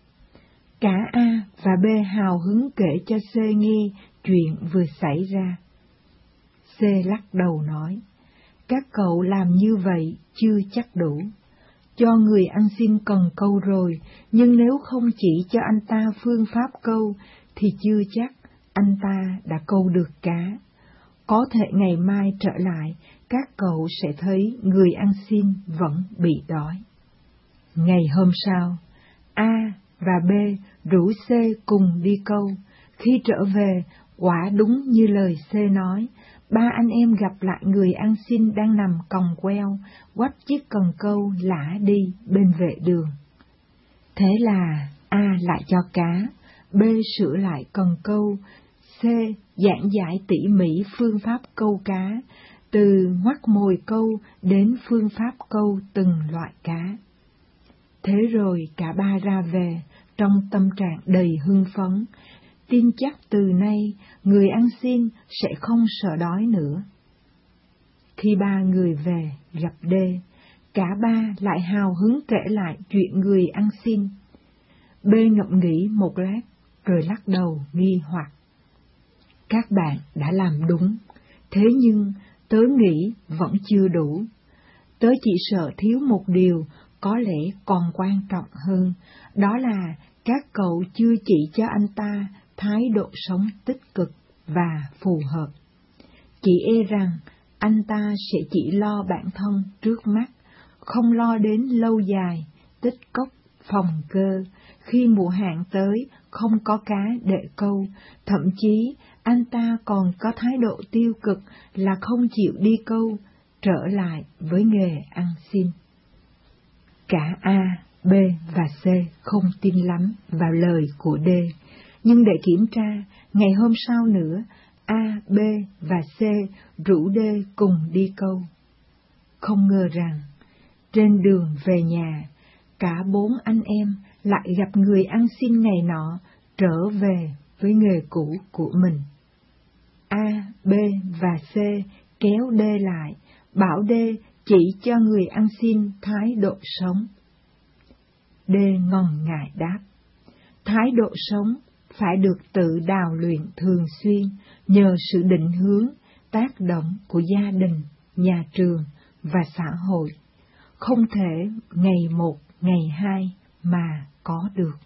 Cả A và B hào hứng kể cho C nghe chuyện vừa xảy ra. C lắc đầu nói, các cậu làm như vậy chưa chắc đủ. Cho người ăn xin cần câu rồi, nhưng nếu không chỉ cho anh ta phương pháp câu, thì chưa chắc anh ta đã câu được cá. Có thể ngày mai trở lại, các cậu sẽ thấy người ăn xin vẫn bị đói. Ngày hôm sau, A và B rủ C cùng đi câu. Khi trở về, quả đúng như lời C nói, ba anh em gặp lại người ăn xin đang nằm còng queo, quắp chiếc cần câu lả đi bên vệ đường. Thế là A lại cho cá, B sửa lại cần câu, C giảng giải tỉ mỉ phương pháp câu cá, từ ngoắt mồi câu đến phương pháp câu từng loại cá. Thế rồi cả ba ra về trong tâm trạng đầy hưng phấn, tin chắc từ nay người ăn xin sẽ không sợ đói nữa. Khi ba người về gặp D, cả ba lại hào hứng kể lại chuyện người ăn xin. B ngẫm nghĩ một lát, rồi lắc đầu nghi hoặc. Các bạn đã làm đúng, thế nhưng tớ nghĩ vẫn chưa đủ. Tớ chỉ sợ thiếu một điều có lẽ còn quan trọng hơn, đó là các cậu chưa chỉ cho anh ta thái độ sống tích cực và phù hợp. Chỉ e rằng anh ta sẽ chỉ lo bản thân trước mắt, không lo đến lâu dài, tích cốc, phòng cơ. Khi mùa hạn tới, không có cá để câu, thậm chí anh ta còn có thái độ tiêu cực là không chịu đi câu, trở lại với nghề ăn xin. Cả A, B và C không tin lắm vào lời của D, nhưng để kiểm tra, ngày hôm sau nữa, A, B và C rủ D cùng đi câu. Không ngờ rằng, trên đường về nhà, cả bốn anh em lại gặp người ăn xin ngày nọ trở về với nghề cũ của mình. A, B và C kéo D lại, bảo D chỉ cho người ăn xin thái độ sống. D ngần ngại đáp, thái độ sống phải được tự đào luyện thường xuyên nhờ sự định hướng, tác động của gia đình, nhà trường và xã hội, không thể ngày một, ngày hai mà có được.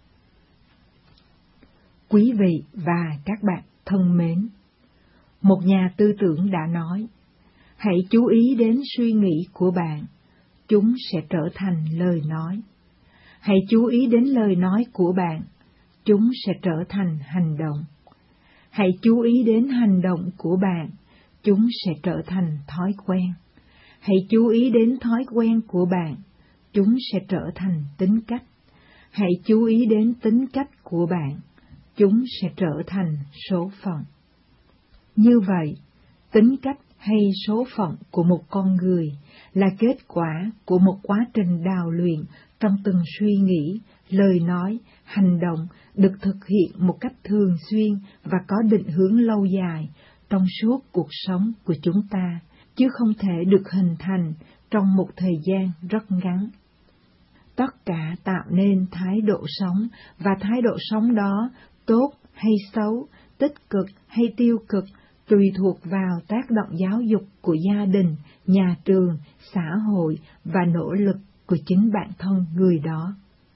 Quý vị và các bạn thân mến, một nhà tư tưởng đã nói, hãy chú ý đến suy nghĩ của bạn, chúng sẽ trở thành lời nói. Hãy chú ý đến lời nói của bạn, chúng sẽ trở thành hành động. Hãy chú ý đến hành động của bạn, chúng sẽ trở thành thói quen. Hãy chú ý đến thói quen của bạn, chúng sẽ trở thành tính cách. Hãy chú ý đến tính cách của bạn, chúng sẽ trở thành số phận. Như vậy, tính cách hay số phận của một con người là kết quả của một quá trình đào luyện trong từng suy nghĩ, lời nói, hành động được thực hiện một cách thường xuyên và có định hướng lâu dài trong suốt cuộc sống của chúng ta, chứ không thể được hình thành trong một thời gian rất ngắn. Tất cả tạo nên thái độ sống, và thái độ sống đó, tốt hay xấu, tích cực hay tiêu cực, tùy thuộc vào tác động giáo dục của gia đình, nhà trường, xã hội và nỗ lực của chính bản thân người đó.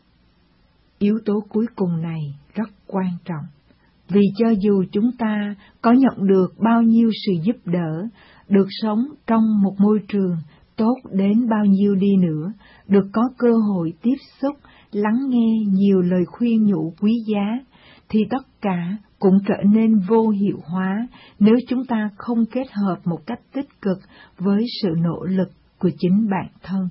Yếu tố cuối cùng này rất quan trọng, vì cho dù chúng ta có nhận được bao nhiêu sự giúp đỡ, được sống trong một môi trường tốt đến bao nhiêu đi nữa, được có cơ hội tiếp xúc, lắng nghe nhiều lời khuyên nhủ quý giá, thì tất cả cũng trở nên vô hiệu hóa nếu chúng ta không kết hợp một cách tích cực với sự nỗ lực của chính bản thân.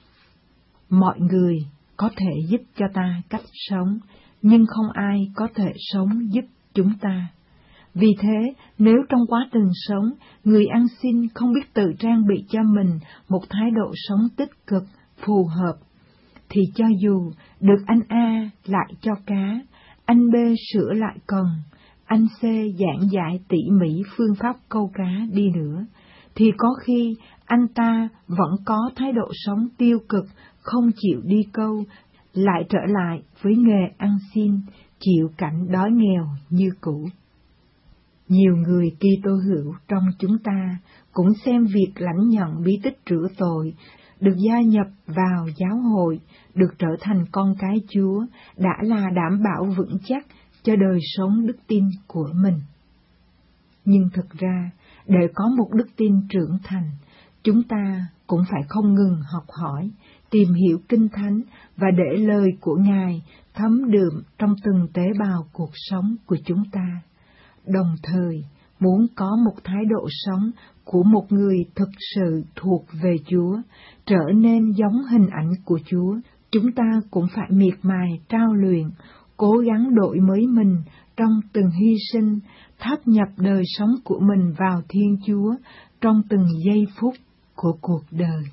Mọi người có thể giúp cho ta cách sống, nhưng không ai có thể sống giúp chúng ta. Vì thế, nếu trong quá trình sống, người ăn xin không biết tự trang bị cho mình một thái độ sống tích cực, phù hợp, thì cho dù được anh A lại cho cá, anh B sửa lại cần, anh C giảng giải tỉ mỉ phương pháp câu cá đi nữa, thì có khi anh ta vẫn có thái độ sống tiêu cực, không chịu đi câu, lại trở lại với nghề ăn xin, chịu cảnh đói nghèo như cũ. Nhiều người Kitô hữu trong chúng ta cũng xem việc lãnh nhận bí tích rửa tội, được gia nhập vào giáo hội, được trở thành con cái Chúa, đã là đảm bảo vững chắc cho đời sống đức tin của mình. Nhưng thực ra, để có một đức tin trưởng thành, chúng ta cũng phải không ngừng học hỏi, tìm hiểu Kinh Thánh và để lời của Ngài thấm đượm trong từng tế bào cuộc sống của chúng ta. Đồng thời, muốn có một thái độ sống của một người thực sự thuộc về Chúa, trở nên giống hình ảnh của Chúa, chúng ta cũng phải miệt mài trao luyện, cố gắng đổi mới mình trong từng hy sinh, tháp nhập đời sống của mình vào Thiên Chúa trong từng giây phút của cuộc đời.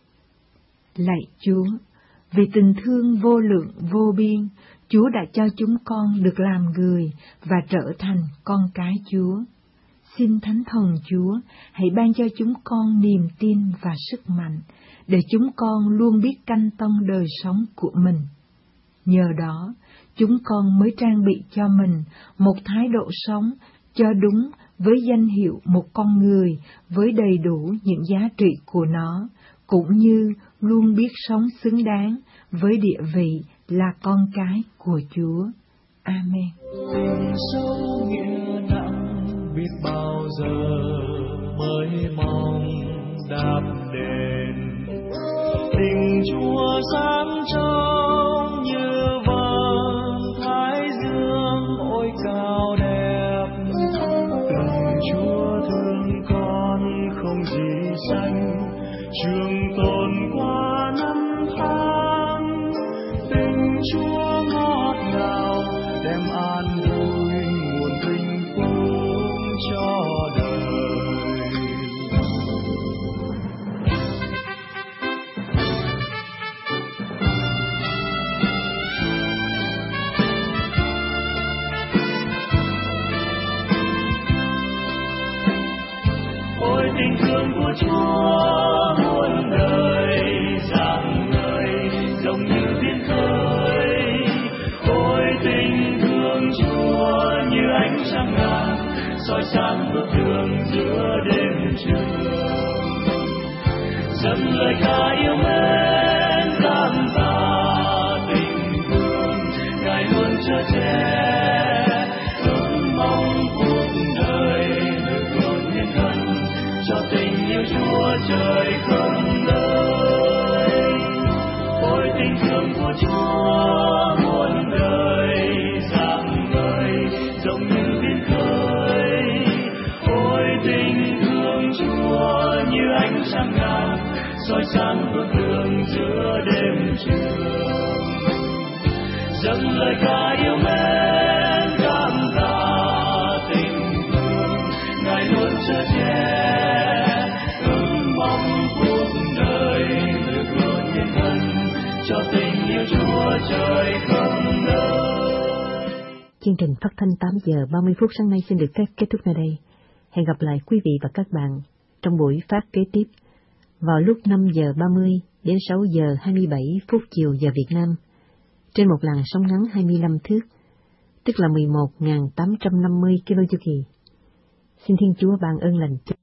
Lạy Chúa, vì tình thương vô lượng vô biên, Chúa đã cho chúng con được làm người và trở thành con cái Chúa. Xin Thánh Thần Chúa hãy ban cho chúng con niềm tin và sức mạnh, để chúng con luôn biết canh tân đời sống của mình. Nhờ đó, chúng con mới trang bị cho mình một thái độ sống cho đúng với danh hiệu một con người với đầy đủ những giá trị của nó, cũng như luôn biết sống xứng đáng với địa vị là con cái của Chúa. Amen. Tình sâu nghĩa nặng biết bao giờ mới mong đáp đền. Tình Chúa sáng trong như vầng thái dương ôi cao đẹp. Tình Chúa thương con không gì sánh, trường tồn qua năm tháng. Tình Chúa ngọt ngào đem an vui nguồn vinh phúc cho đời. Ôi tình thương của Chúa muôn đời rạng ngời giống như biển khơi. Ôi tình thương Chúa như ánh trăng ngàn soi sáng bước đường giữa đêm trường. Dâng lời ca yêu mến cảm tạ tình thương Ngài luôn chở che. Ước mong cuộc đời được luôn hiến thân cho tình yêu Chúa trời không nơi. Ôi tình thương của Chúa muôn đời rạng ngời giống như biển khơi. Ôi tình thương Chúa như ánh trăng ngàn soi sáng bước đường giữa đêm trường. Dâng lời ca yêu mến cảm tạ tình thương Ngài luôn chở che. Ước mong cuộc đời được luôn hiến thân cho tình yêu Chúa trời không nơi. Chương trình phát thanh tám giờ ba mươi phút sáng nay xin được phép kết thúc nơi đây. Hẹn gặp lại quý vị và các bạn trong buổi phát kế tiếp vào lúc năm giờ ba mươi đến sáu giờ hai mươi bảy phút chiều giờ Việt Nam trên một làn sóng ngắn hai mươi lăm thước, tức là mười một nghìn tám trăm năm mươi ki lô chu kỳ. Xin Thiên Chúa ban ơn lành.